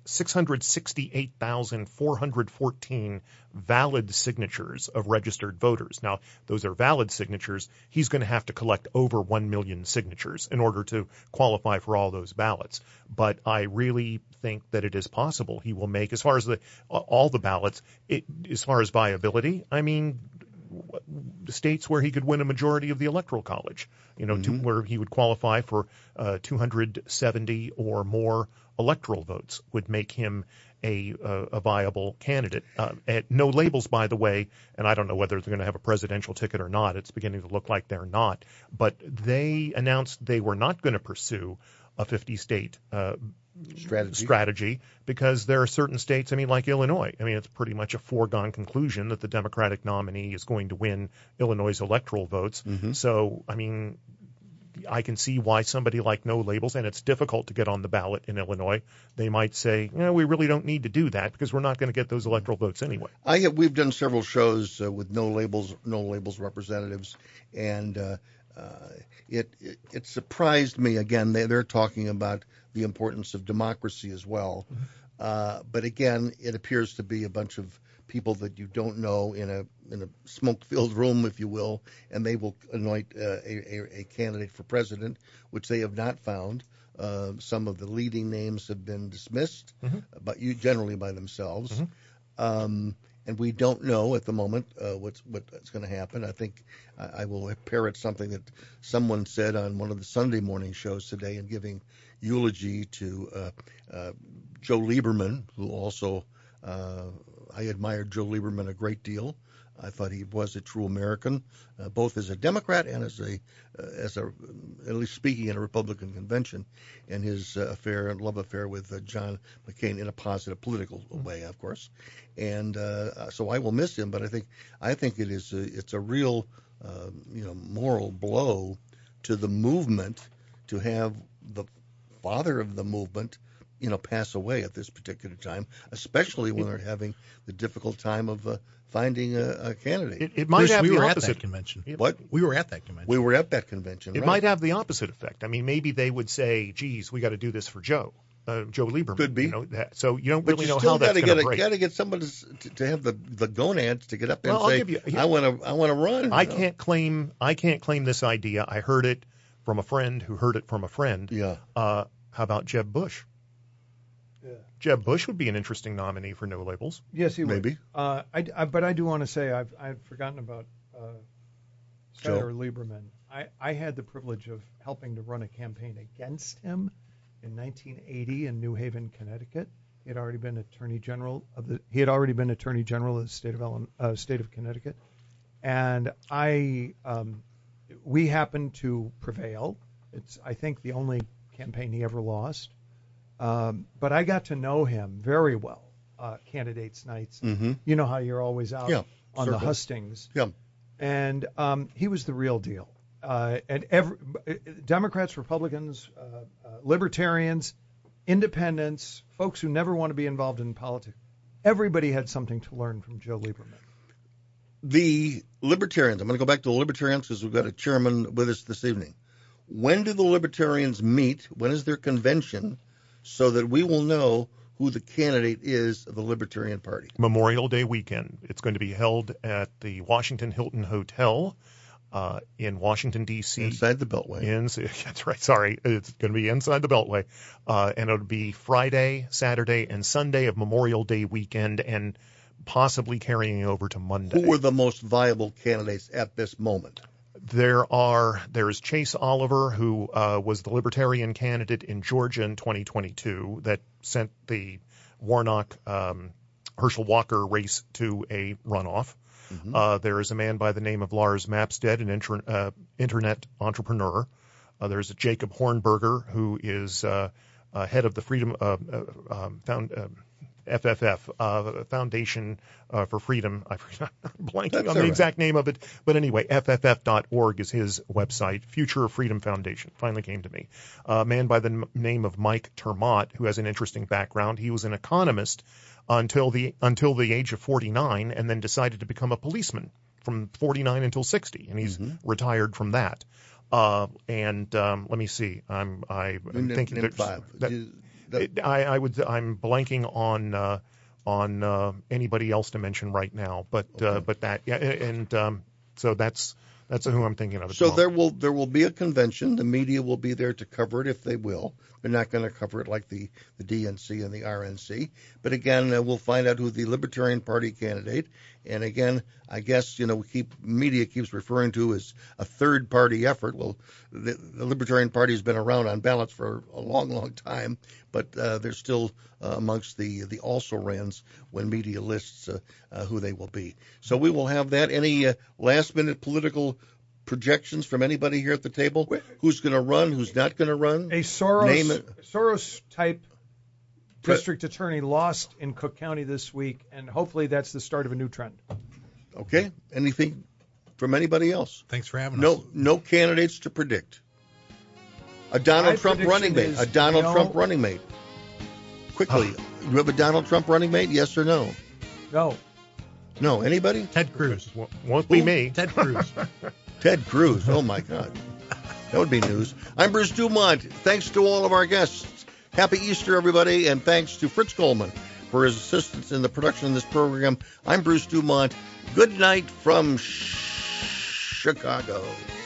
668,414 valid signatures of registered voters. Now, those are valid signatures. He's going to have to collect over 1 million signatures in order to qualify for all those ballots. But I really think that it is possible he will make, as far as all the ballots, as far as viability, I mean, states where he could win a majority of the Electoral College, where he would qualify for 270 or more electoral votes would make him a viable candidate. No labels, by the way, and I don't know whether they're going to have a presidential ticket or not. It's beginning to look like they're not. But they announced they were not going to pursue a 50-state strategy because there are certain states, like Illinois. It's pretty much a foregone conclusion that the Democratic nominee is going to win Illinois' electoral votes. So, I can see why somebody like No Labels, and it's difficult to get on the ballot in Illinois, they might say, we really don't need to do that because we're not going to get those electoral votes anyway. We've done several shows with No Labels representatives, and it surprised me. Again, they're talking about the importance of democracy as well. But again, it appears to be a bunch of people that you don't know in a smoke-filled room, if you will, and they will anoint a candidate for president, which they have not found. Some of the leading names have been dismissed, but generally by themselves. And we don't know at the moment what's going to happen. I think I will parrot something that someone said on one of the Sunday morning shows today in giving eulogy to Joe Lieberman, who also I admired Joe Lieberman a great deal. I thought he was a true American, both as a Democrat and as a at least speaking in a Republican convention, and his love affair with John McCain in a positive political way, of course. And so I will miss him, but I think it's a real moral blow to the movement to have the father of the movement pass away at this particular time, especially when they're having the difficult time of finding a candidate. It might have the opposite. At that convention. What? We were at that convention. We were at that convention. It might have the opposite effect. Maybe they would say, geez, we got to do this for Joe Lieberman. Could be. So you don't really know how that's going to break. You got to get somebody to have the gonads to get up there and say, I want to run. I can't claim this idea. I heard it from a friend who heard it from a friend. Yeah. How about Jeb Bush? Yeah. Jeb Bush would be an interesting nominee for No Labels. Yes, he would. Maybe. But I do want to say I've forgotten about Senator Lieberman. I had the privilege of helping to run a campaign against him in 1980 in New Haven, Connecticut. He had already been Attorney General of the state of Connecticut, and we happened to prevail. It's I think the only campaign he ever lost. But I got to know him very well, candidates nights. You know how you're always out on the hustings. Yeah. And he was the real deal. And Democrats, Republicans, Libertarians, Independents, folks who never want to be involved in politics, everybody had something to learn from Joe Lieberman. The Libertarians, I'm going to go back to the Libertarians because we've got a chairman with us this evening. When do the Libertarians meet? When is their convention? So that we will know who the candidate is of the Libertarian Party. Memorial Day weekend. It's going to be held at the Washington Hilton Hotel in Washington, D.C. Inside the Beltway. That's right. Sorry. It's going to be inside the Beltway. And it'll be Friday, Saturday, and Sunday of Memorial Day weekend and possibly carrying over to Monday. Who are the most viable candidates at this moment? There's Chase Oliver, who was the Libertarian candidate in Georgia in 2022 that sent the Warnock Herschel Walker race to a runoff. There is a man by the name of Lars Mapstead, an internet entrepreneur. There's a Jacob Hornberger, who is head of the Freedom FFF, Foundation for Freedom. I'm blanking on the exact name of it. But anyway, FFF.org is his website. Future of Freedom Foundation. Finally came to me. A man by the name of Mike Termott, who has an interesting background. He was an economist until the age of 49 and then decided to become a policeman from 49 until 60. And he's retired from that. Let me see. I'm thinking I'm blanking on anybody else to mention right now, but that, and so that's That's who I'm thinking of. So there will be a convention. The media will be there to cover it if they will. They're not going to cover it like the DNC and the RNC. But again, we'll find out who the Libertarian Party candidate. And again, I guess media keeps referring to as a third party effort. Well, the Libertarian Party has been around on ballots for a long, long time, but they're still amongst the also-rans when media lists who they will be. So we will have that. Any last-minute political projections from anybody here at the table? Who's going to run? Who's not going to run? A Soros-type district attorney lost in Cook County this week, and hopefully that's the start of a new trend. Okay. Anything from anybody else? Thanks for having us. No candidates to predict. A Donald Trump running mate. A Donald Trump running mate. Quickly, you have a Donald Trump running mate? Yes or no? No. No. Anybody? Ted Cruz. Won't be me. Ted Cruz. Ted Cruz. Oh my God. That would be news. I'm Bruce Dumont. Thanks to all of our guests. Happy Easter, everybody, and thanks to Fritz Coleman for his assistance in the production of this program. I'm Bruce Dumont. Good night from Chicago.